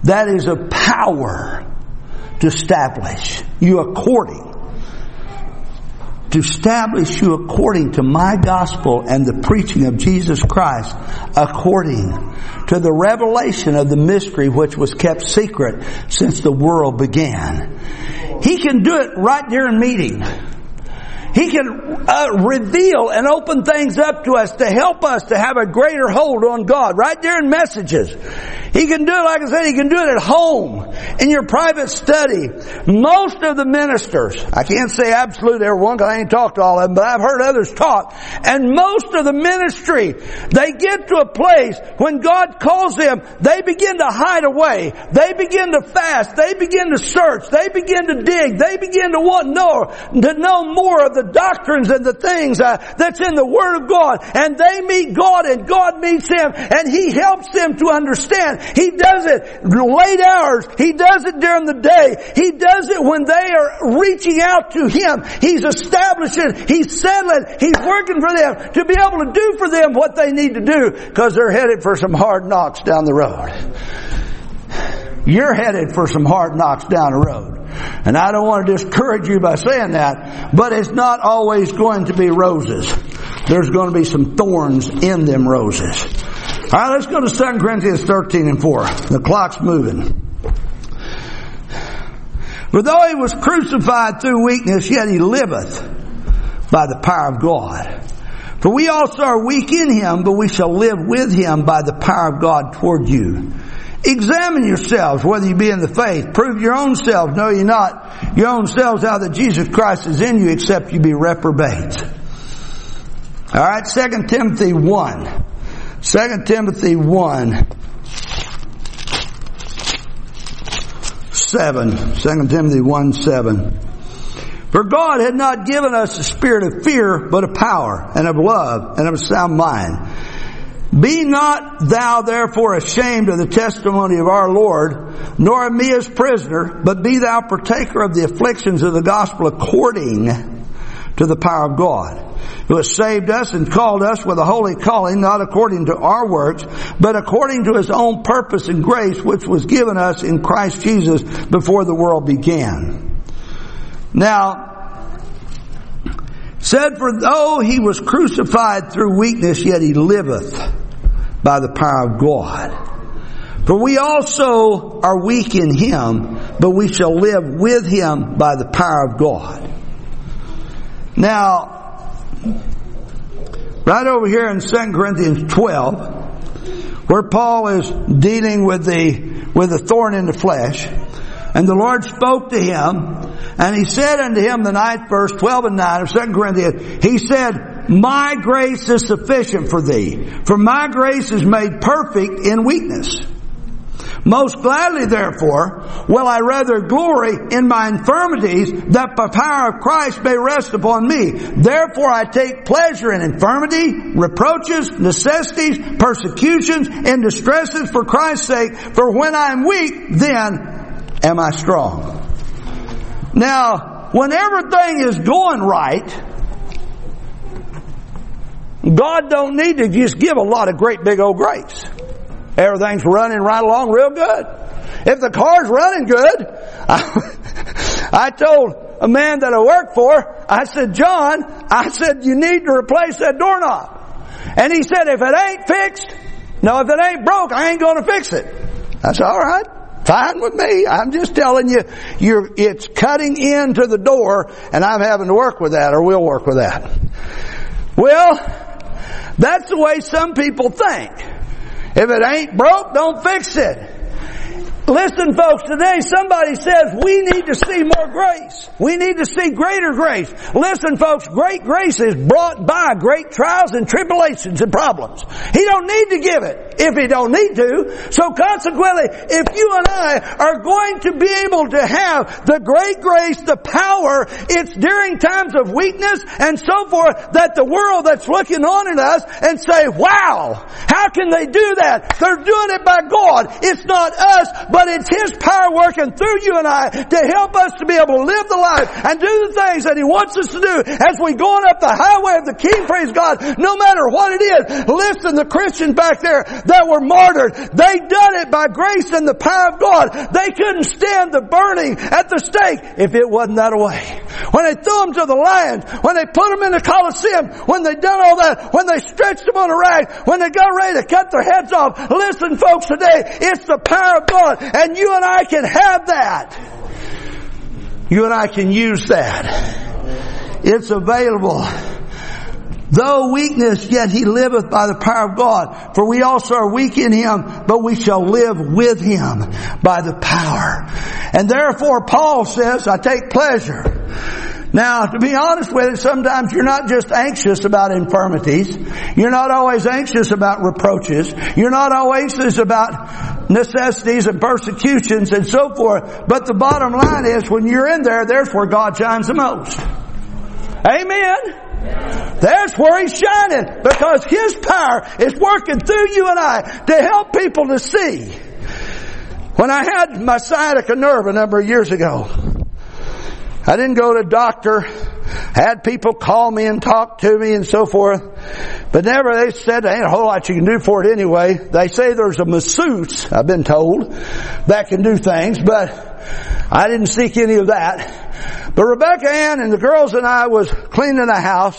that is a power to establish you according. To establish you according to my gospel and the preaching of Jesus Christ, according to the revelation of the mystery which was kept secret since the world began. He can do it right during meeting. He can reveal and open things up to us to help us to have a greater hold on God right during messages. He can do it, like I said, He can do it at home, in your private study. Most of the ministers, I can't say absolute everyone because I ain't talked to all of them, but I've heard others talk. And most of the ministry, they get to a place when God calls them, they begin to hide away. They begin to fast. They begin to search. They begin to dig. They begin to want to know more of the doctrines and the things that's in the Word of God. And they meet God and God meets them and He helps them to understand. He does it late hours. He does it during the day. He does it when they are reaching out to Him. He's establishing, He's settling, He's working for them to be able to do for them what they need to do because they're headed for some hard knocks down the road. You're headed for some hard knocks down the road. And I don't want to discourage you by saying that, but it's not always going to be roses. There's going to be some thorns in them roses. All right, let's go to 2 Corinthians 13 and 4. The clock's moving. For though He was crucified through weakness, yet He liveth by the power of God. For we also are weak in Him, but we shall live with Him by the power of God toward you. Examine yourselves whether you be in the faith. Prove your own selves. Know ye not your own selves how that Jesus Christ is in you, except you be reprobates. All right, 2 Timothy 1. 2 Timothy 1, 7. 2 Timothy 1, 7. For God had not given us a spirit of fear, but of power, and of love, and of a sound mind. Be not thou therefore ashamed of the testimony of our Lord, nor of me as prisoner, but be thou partaker of the afflictions of the gospel according to the power of God, who has saved us and called us with a holy calling, not according to our works, but according to His own purpose and grace, which was given us in Christ Jesus before the world began. Now, said, for though He was crucified through weakness, yet He liveth by the power of God. For we also are weak in Him, but we shall live with Him by the power of God. Now, right over here in 2 Corinthians 12, where Paul is dealing with the thorn in the flesh, and the Lord spoke to him, and He said unto him, the 9th verse, 12 and 9 of 2 Corinthians, He said, my grace is sufficient for thee, for my grace is made perfect in weakness. Most gladly, therefore, will I rather glory in my infirmities, that the power of Christ may rest upon me. Therefore I take pleasure in infirmity, reproaches, necessities, persecutions, and distresses for Christ's sake. For when I am weak, then am I strong. Now, when everything is going right, God don't need to just give a lot of great big old grace. Everything's running right along real good. If the car's running good, I told a man that I work for, I said, John, I said, you need to replace that doorknob. And he said, if it ain't fixed, no, if it ain't broke, I ain't going to fix it. I said, all right, fine with me. I'm just telling you, it's cutting into the door, and I'm having to work with that, or we'll work with that. Well, that's the way some people think. If it ain't broke, don't fix it. Listen, folks, today somebody says we need to see more grace. We need to see greater grace. Listen, folks, great grace is brought by great trials and tribulations and problems. He don't need to give it if He don't need to. So consequently, if you and I are going to be able to have the great grace, the power, it's during times of weakness and so forth that the world that's looking on at us and say, wow, how can they do that? They're doing it by God. It's not us, but it's His power working through you and I to help us to be able to live the life and do the things that He wants us to do as we go on up the highway of the King, praise God, no matter what it is. Listen, the Christians back there, that were martyred. They done it by grace and the power of God. They couldn't stand the burning at the stake if it wasn't that way. When they threw them to the lions, when they put them in the Colosseum, when they done all that, when they stretched them on a rag, when they got ready to cut their heads off. Listen, folks, today, it's the power of God, and you and I can have that. You and I can use that. It's available. Though weakness, yet he liveth by the power of God. For we also are weak in him, but we shall live with him by the power. And therefore Paul says, I take pleasure. Now, to be honest with you, sometimes you're not just anxious about infirmities. You're not always anxious about reproaches. You're not always anxious about necessities and persecutions and so forth. But the bottom line is, when you're in there, there's where God shines the most. Amen. That's where He's shining, because His power is working through you and I to help people to see. When I had my sciatica nerve a number of years ago, I didn't go to a doctor. Had people call me and talk to me and so forth. But never, they said there ain't a whole lot you can do for it anyway. They say there's a masseuse, I've been told, that can do things, but I didn't seek any of that. But Rebecca Ann and the girls and I was cleaning a house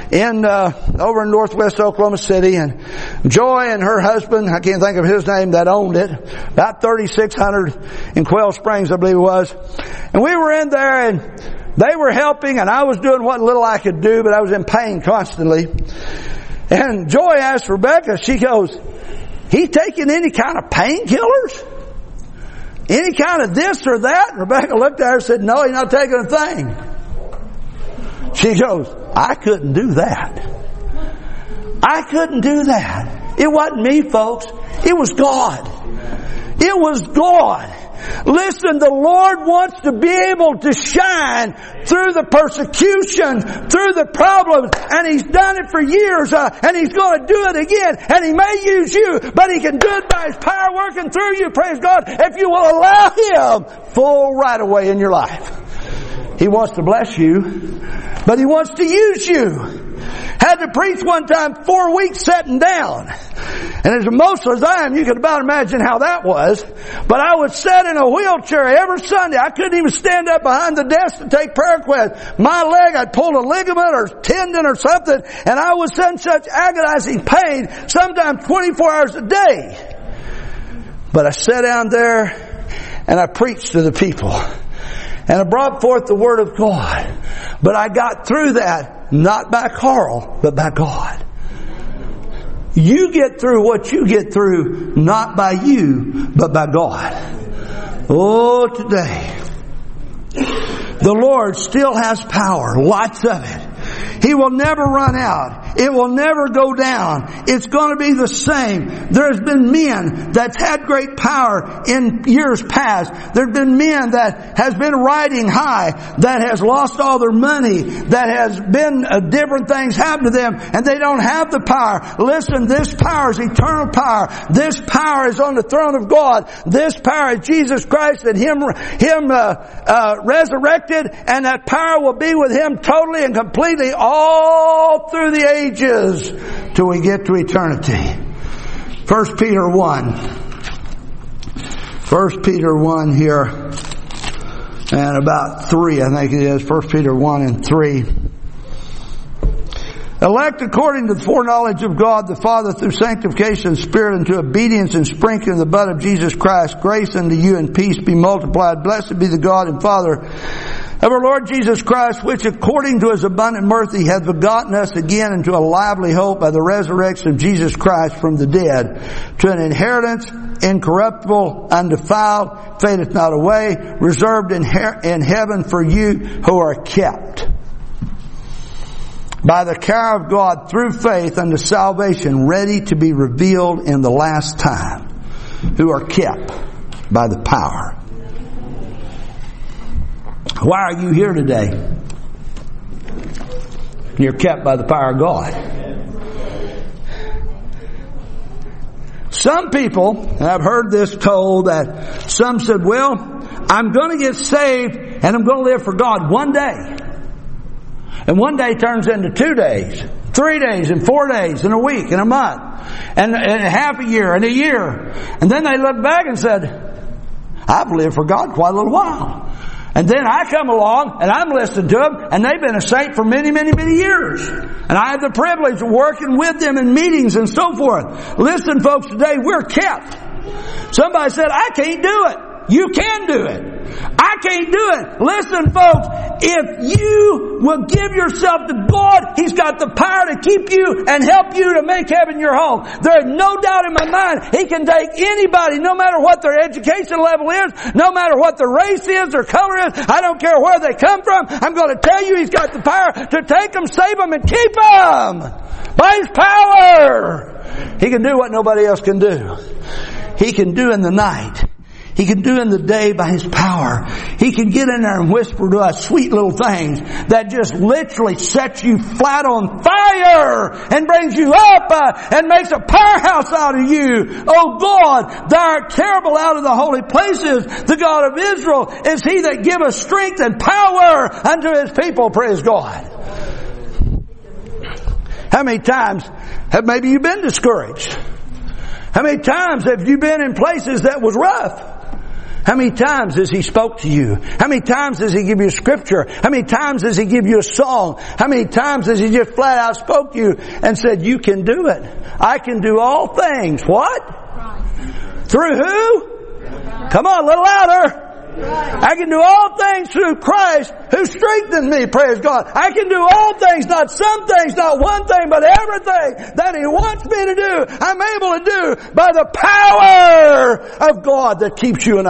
over in northwest Oklahoma City, and Joy and her husband, I can't think of his name, that owned it, about 3,600 in Quail Springs, I believe it was. And we were in there, and they were helping, and I was doing what little I could do, but I was in pain constantly. And Joy asked Rebecca, she goes, he taking any kind of painkillers? Any kind of this or that? And Rebecca looked at her and said, no, he's not taking a thing. She goes, I couldn't do that. I couldn't do that. It wasn't me, folks. It was God. It was God. Listen, the Lord wants to be able to shine through the persecution, through the problems, and He's done it for years, and He's going to do it again, and He may use you, but He can do it by His power working through you, praise God, if you will allow Him full right away in your life. He wants to bless you, but He wants to use you. Had to preach one time 4 weeks sitting down. And as emotional as I am, you can about imagine how that was. But I would sit in a wheelchair every Sunday. I couldn't even stand up behind the desk to take prayer requests. My leg, I'd pulled a ligament or tendon or something, and I was in such agonizing pain, sometimes 24 hours a day. But I sat down there and I preached to the people. And I brought forth the Word of God. But I got through that, not by Carl, but by God. You get through what you get through, not by you, but by God. Oh, today, the Lord still has power, lots of it. He will never run out. It will never go down. It's going to be the same. There's been men that's had great power in years past. There's been men that has been riding high, that has lost all their money, that has been different things happen to them, and they don't have the power. Listen, this power is eternal power. This power is on the throne of God. This power is Jesus Christ and Him resurrected, and that power will be with Him totally and completely all through the ages till we get to eternity. 1 Peter 1. 1 Peter 1 here, and about 3, I think it is. 1 Peter 1 and 3. Elect according to the foreknowledge of God the Father through sanctification of the Spirit unto obedience and sprinkling of the blood of Jesus Christ. Grace unto you and peace be multiplied. Blessed be the God and Father of our Lord Jesus Christ, which according to His abundant mercy hath begotten us again into a lively hope by the resurrection of Jesus Christ from the dead, to an inheritance incorruptible, undefiled, fadeth not away, reserved in heaven for you who are kept by the care of God through faith unto salvation, ready to be revealed in the last time, who are kept by the power. Why are you here today? You're kept by the power of God. Some people, and I've heard this told, that some said, well, I'm going to get saved and I'm going to live for God one day. And one day turns into 2 days, 3 days and 4 days and a week and a month and half a year and a year. And then they looked back and said, I've lived for God quite a little while. And then I come along and I'm listening to them, and they've been a saint for many, many, many years. And I have the privilege of working with them in meetings and so forth. Listen, folks, today we're kept. Somebody said, I can't do it. You can do it. I can't do it. Listen, folks, if you will give yourself to God, He's got the power to keep you and help you to make heaven your home. There is no doubt in my mind He can take anybody, no matter what their education level is, no matter what their race is, their color is. I don't care where they come from. I'm going to tell you He's got the power to take them, save them, and keep them by His power. He can do what nobody else can do. He can do in the night. He can do in the day by His power. He can get in there and whisper to us sweet little things that just literally sets you flat on fire and brings you up and makes a powerhouse out of you. Oh God, thou art terrible out of the holy places. The God of Israel is He that giveth strength and power unto His people. Praise God. How many times have maybe you been discouraged? How many times have you been in places that was rough? How many times has He spoke to you? How many times does He give you scripture? How many times does He give you a song? How many times has He just flat out spoke to you and said, you can do it. I can do all things. What? Through who? Come on, a little louder. I can do all things through Christ who strengthens me, praise God. I can do all things, not some things, not one thing, but everything that He wants me to do, I'm able to do by the power of God that keeps you and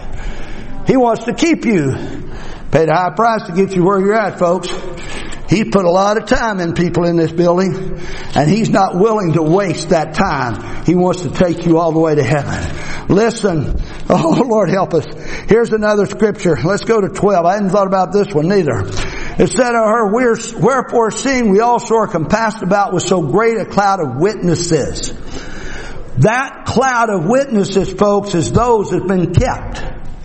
I. He wants to keep you. Paid a high price to get you where you're at, folks. He put a lot of time in people in this building, and He's not willing to waste that time. He wants to take you all the way to heaven. Listen. Oh, Lord help us. Here's another scripture. Let's go to 12. I hadn't thought about this one neither. It said of her, wherefore seeing we also are compassed about with so great a cloud of witnesses. That cloud of witnesses, folks, is those that have been kept.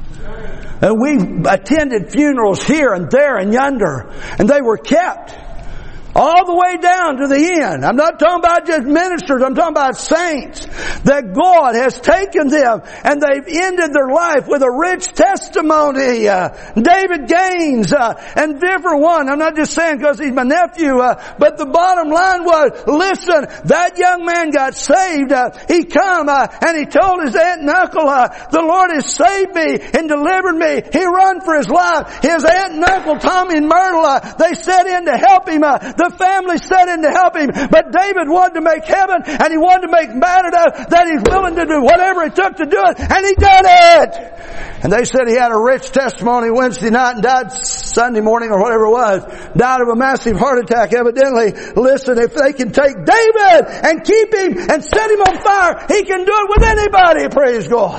And we've attended funerals here and there and yonder, and they were kept all the way down to the end. I'm not talking about just ministers. I'm talking about saints that God has taken them and they've ended their life with a rich testimony. David Gaines and different one. I'm not just saying because he's my nephew, but the bottom line was, listen, that young man got saved. He come and he told his aunt and uncle, the Lord has saved me and delivered me. He run for his life. His aunt and uncle Tommy and Myrtle, they set in to help him. The family set in to help him, but David wanted to make heaven, and he wanted to make matter that he's willing to do whatever it took to do it, and he did it. And they said he had a rich testimony Wednesday night and died Sunday morning or whatever it was. Died of a massive heart attack evidently. Listen, if they can take David and keep him and set him on fire, he can do it with anybody, praise God.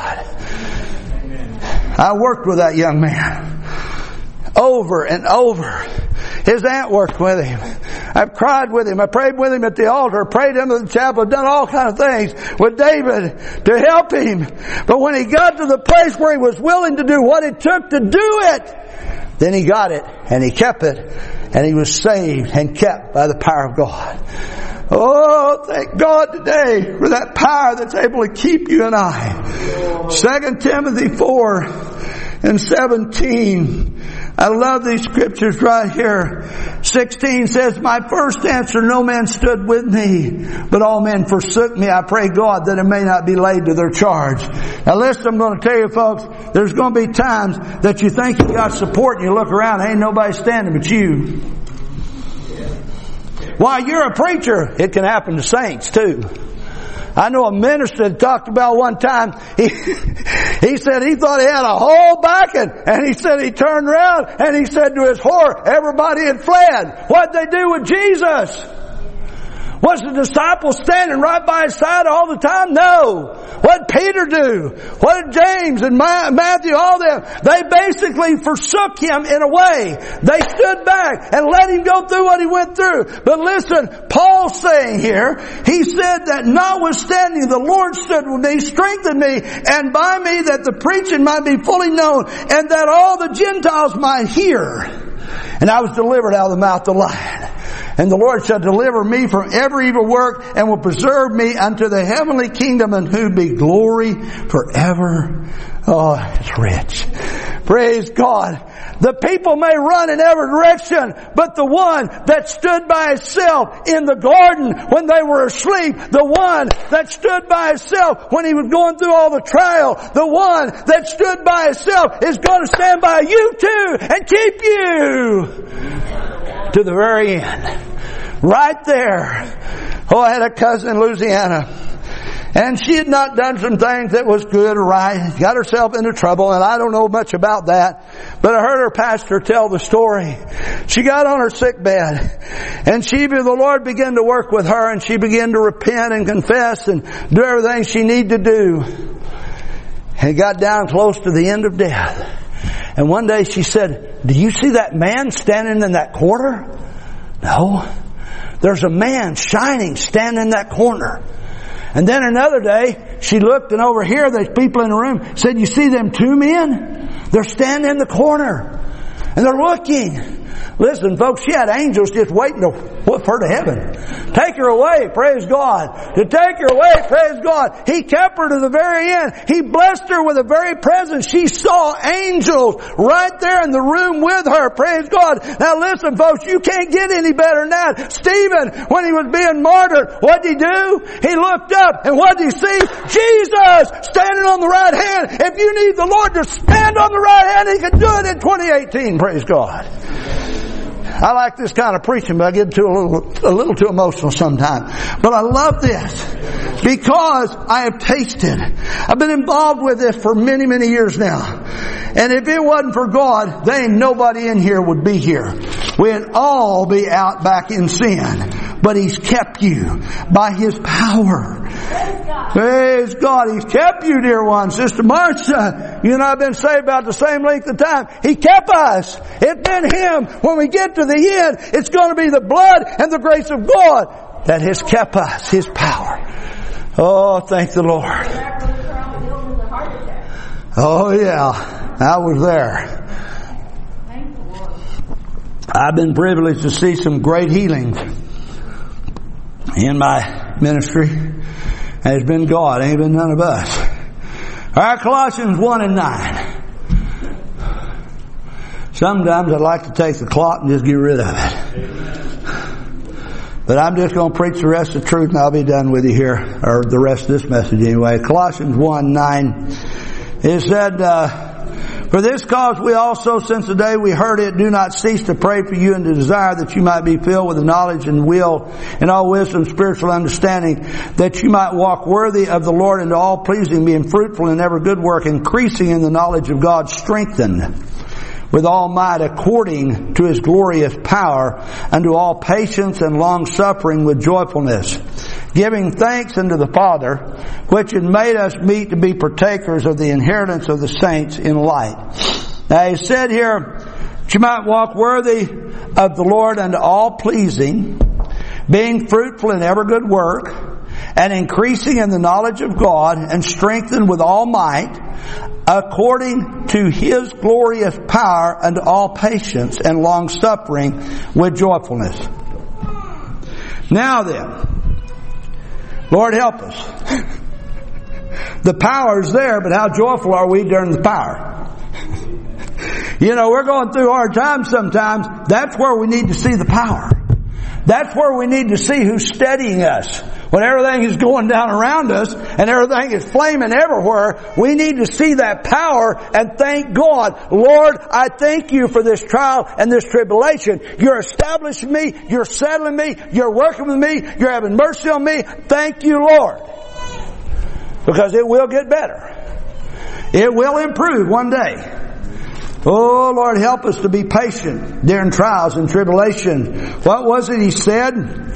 I worked with that young man over and over. His aunt worked with him. I've cried with him. I prayed with him at the altar, prayed under the chapel, I've done all kinds of things with David to help him. But when he got to the place where he was willing to do what it took to do it, then he got it and he kept it and he was saved and kept by the power of God. Oh, thank God today for that power that's able to keep you and I. 2 Timothy 4:17. I love these scriptures right here. 16 says, my first answer, no man stood with me, but all men forsook me. I pray God that it may not be laid to their charge. Now listen, I'm going to tell you folks, there's going to be times that you think you got support and you look around, ain't nobody standing but you. Why, you're a preacher. It can happen to saints too. I know a minister that talked about one time, he said he thought he had a whole backing, and he said he turned around and he said to his horror, everybody had fled. What'd they do with Jesus? Was the disciples standing right by his side all the time? No. What did Peter do? What did James and Matthew, all them? They basically forsook him in a way. They stood back and let him go through what he went through. But listen, Paul's saying here, he said that notwithstanding the Lord stood with me, strengthened me, and by me that the preaching might be fully known, and that all the Gentiles might hear. And I was delivered out of the mouth of the lion. And the Lord shall deliver me from every evil work and will preserve me unto the heavenly kingdom, and who be glory forever. Oh, it's rich. Praise God. The people may run in every direction, but the one that stood by himself in the garden when they were asleep, the one that stood by himself when he was going through all the trial, the one that stood by himself is going to stand by you too and keep you to the very end. Right there. Oh, I had a cousin in Louisiana. And she had not done some things that was good or right. Got herself into trouble, and I don't know much about that. But I heard her pastor tell the story. She got on her sick bed, and the Lord began to work with her, and she began to repent and confess and do everything she needed to do. And it got down close to the end of death. And one day she said, "Do you see that man standing in that corner?" "No. There's a man shining standing in that corner." And then another day, she looked, and over here, there's people in the room, said, "You see them two men? They're standing in the corner. And they're looking." Listen, folks, she had angels just waiting to whoop her to heaven. Take her away, praise God. To take her away, praise God. He kept her to the very end. He blessed her with a very presence. She saw angels right there in the room with her, praise God. Now listen, folks, you can't get any better than that. Stephen, when he was being martyred, what did he do? He looked up, and what did he see? Jesus standing on the right hand. If you need the Lord to stand on the right hand, He can do it in 2018, praise God. I like this kind of preaching, but I get a little too emotional sometimes. But I love this because I have tasted. I've been involved with this for many, many years now. And if it wasn't for God, there ain't nobody in here would be here. We'd all be out back in sin. But He's kept you by His power. Praise God. He's kept you, dear one. Sister Marcia, you and I have been saved about the same length of time. He kept us. It's been Him. When we get to the end, it's going to be the blood and the grace of God that has kept us. His power. Oh, thank the Lord. Oh, yeah. I was there. I've been privileged to see some great healings in my ministry. And it's been God. It ain't been none of us. All right, Colossians 1:9. Sometimes I'd like to take the clock and just get rid of it. But I'm just going to preach the rest of the truth, and I'll be done with you here, or the rest of this message anyway. Colossians 1:9. It said, "For this cause we also, since the day we heard it, do not cease to pray for you and to desire that you might be filled with the knowledge and will and all wisdom, spiritual understanding, that you might walk worthy of the Lord and all pleasing, being fruitful in every good work, increasing in the knowledge of God, strengthened with all might according to His glorious power, unto all patience and long suffering with joyfulness, giving thanks unto the Father, which had made us meet to be partakers of the inheritance of the saints in light." Now He said here, that you might walk worthy of the Lord unto all pleasing, being fruitful in every good work, and increasing in the knowledge of God, and strengthened with all might, according to His glorious power, unto all patience and long suffering with joyfulness. Now then, Lord help us. The power is there, but how joyful are we during the power? You know, we're going through hard times sometimes. That's where we need to see the power. That's where we need to see who's steadying us. When everything is going down around us and everything is flaming everywhere, we need to see that power and thank God. Lord, I thank you for this trial and this tribulation. You're establishing me. You're settling me. You're working with me. You're having mercy on me. Thank you, Lord. Because it will get better. It will improve one day. Oh, Lord, help us to be patient during trials and tribulation. What was it He said?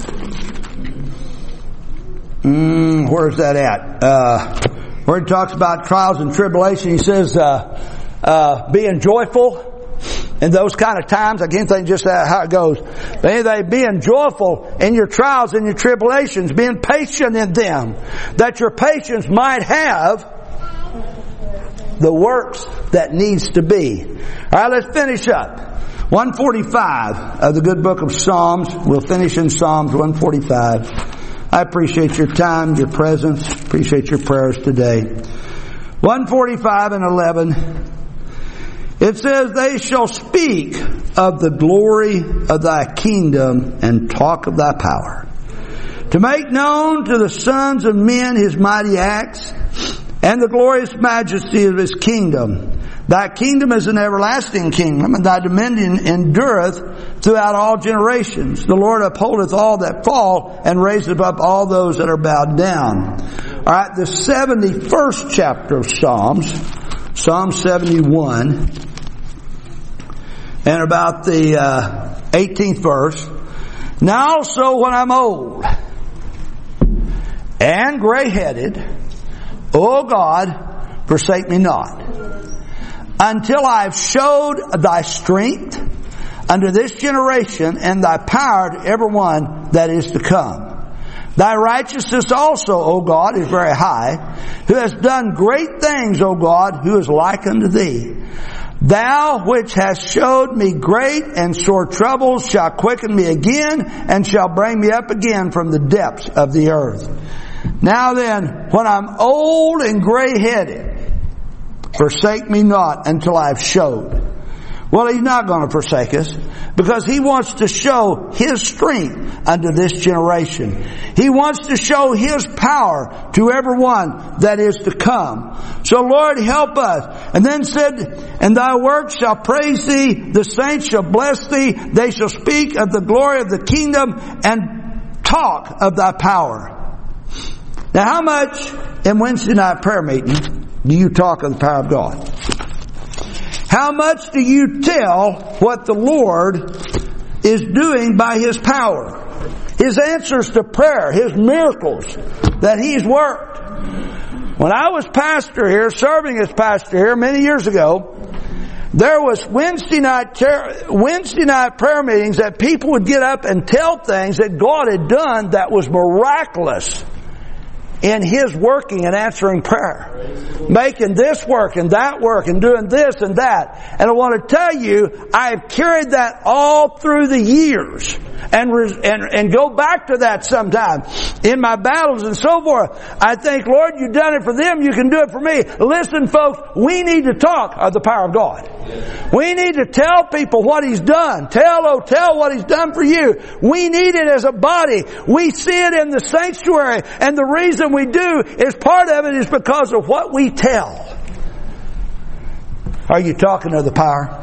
Where's that at? Where He talks about trials and tribulation, He says, being joyful in those kind of times. I can't think just how it goes. But anyway, being joyful in your trials and your tribulations, being patient in them, that your patience might have the works that needs to be. All right, let's finish up. 145 of the good book of Psalms. We'll finish in Psalms 145. I appreciate your time, your presence. Appreciate your prayers today. 145 and 11. It says, they shall speak of the glory of thy kingdom and talk of thy power, to make known to the sons of men his mighty acts and the glorious majesty of his kingdom. Thy kingdom is an everlasting kingdom, and thy dominion endureth throughout all generations. The Lord upholdeth all that fall, and raiseth up all those that are bowed down. All right, the 71st chapter of Psalms, Psalm 71, and about the 18th verse. Now also when I'm old and gray-headed, O God, forsake me not, until I have showed thy strength unto this generation, and thy power to every one that is to come. Thy righteousness also, O God, is very high, who hast done great things, O God, who is like unto thee. Thou which hast showed me great and sore troubles shall quicken me again, and shall bring me up again from the depths of the earth. Now then, when I'm old and gray-headed, forsake me not until I've showed. Well, He's not going to forsake us, because He wants to show His strength unto this generation. He wants to show His power to everyone that is to come. So Lord, help us. And then said, and thy works shall praise thee, the saints shall bless thee, they shall speak of the glory of the kingdom and talk of thy power. Now, how much in Wednesday night prayer meeting do you talk of the power of God? How much do you tell what the Lord is doing by His power? His answers to prayer, His miracles that He's worked. When I was pastor here, serving as pastor here many years ago, there was Wednesday night prayer meetings that people would get up and tell things that God had done that was miraculous in His working and answering prayer. Making this work and that work and doing this and that. And I want to tell you, I have carried that all through the years. And go back to that sometime in my battles and so forth. I think, Lord, you've done it for them, you can do it for me. Listen, folks, we need to talk of the power of God. We need to tell people what He's done. Tell what He's done for you. We need it as a body. We see it in the sanctuary, and the reason we do is part of it is because of what we tell. Are you talking of the power?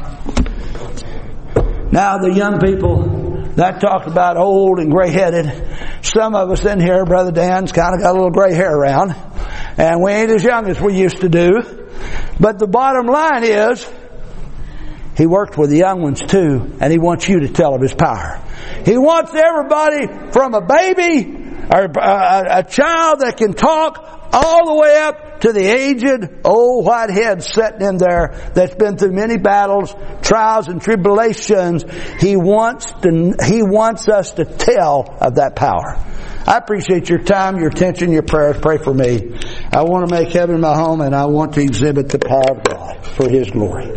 Now the young people that talked about old and gray-headed. Some of us in here, Brother Dan's kind of got a little gray hair around, and we ain't as young as we used to do. But the bottom line is, He worked with the young ones too, and He wants you to tell of His power. He wants everybody from a baby or a child that can talk all the way up to the aged old whitehead sitting in there that's been through many battles, trials and tribulations. He wants us to tell of that power. I appreciate your time, your attention, your prayers. Pray for me. I want to make heaven my home, and I want to exhibit the power of God for His glory.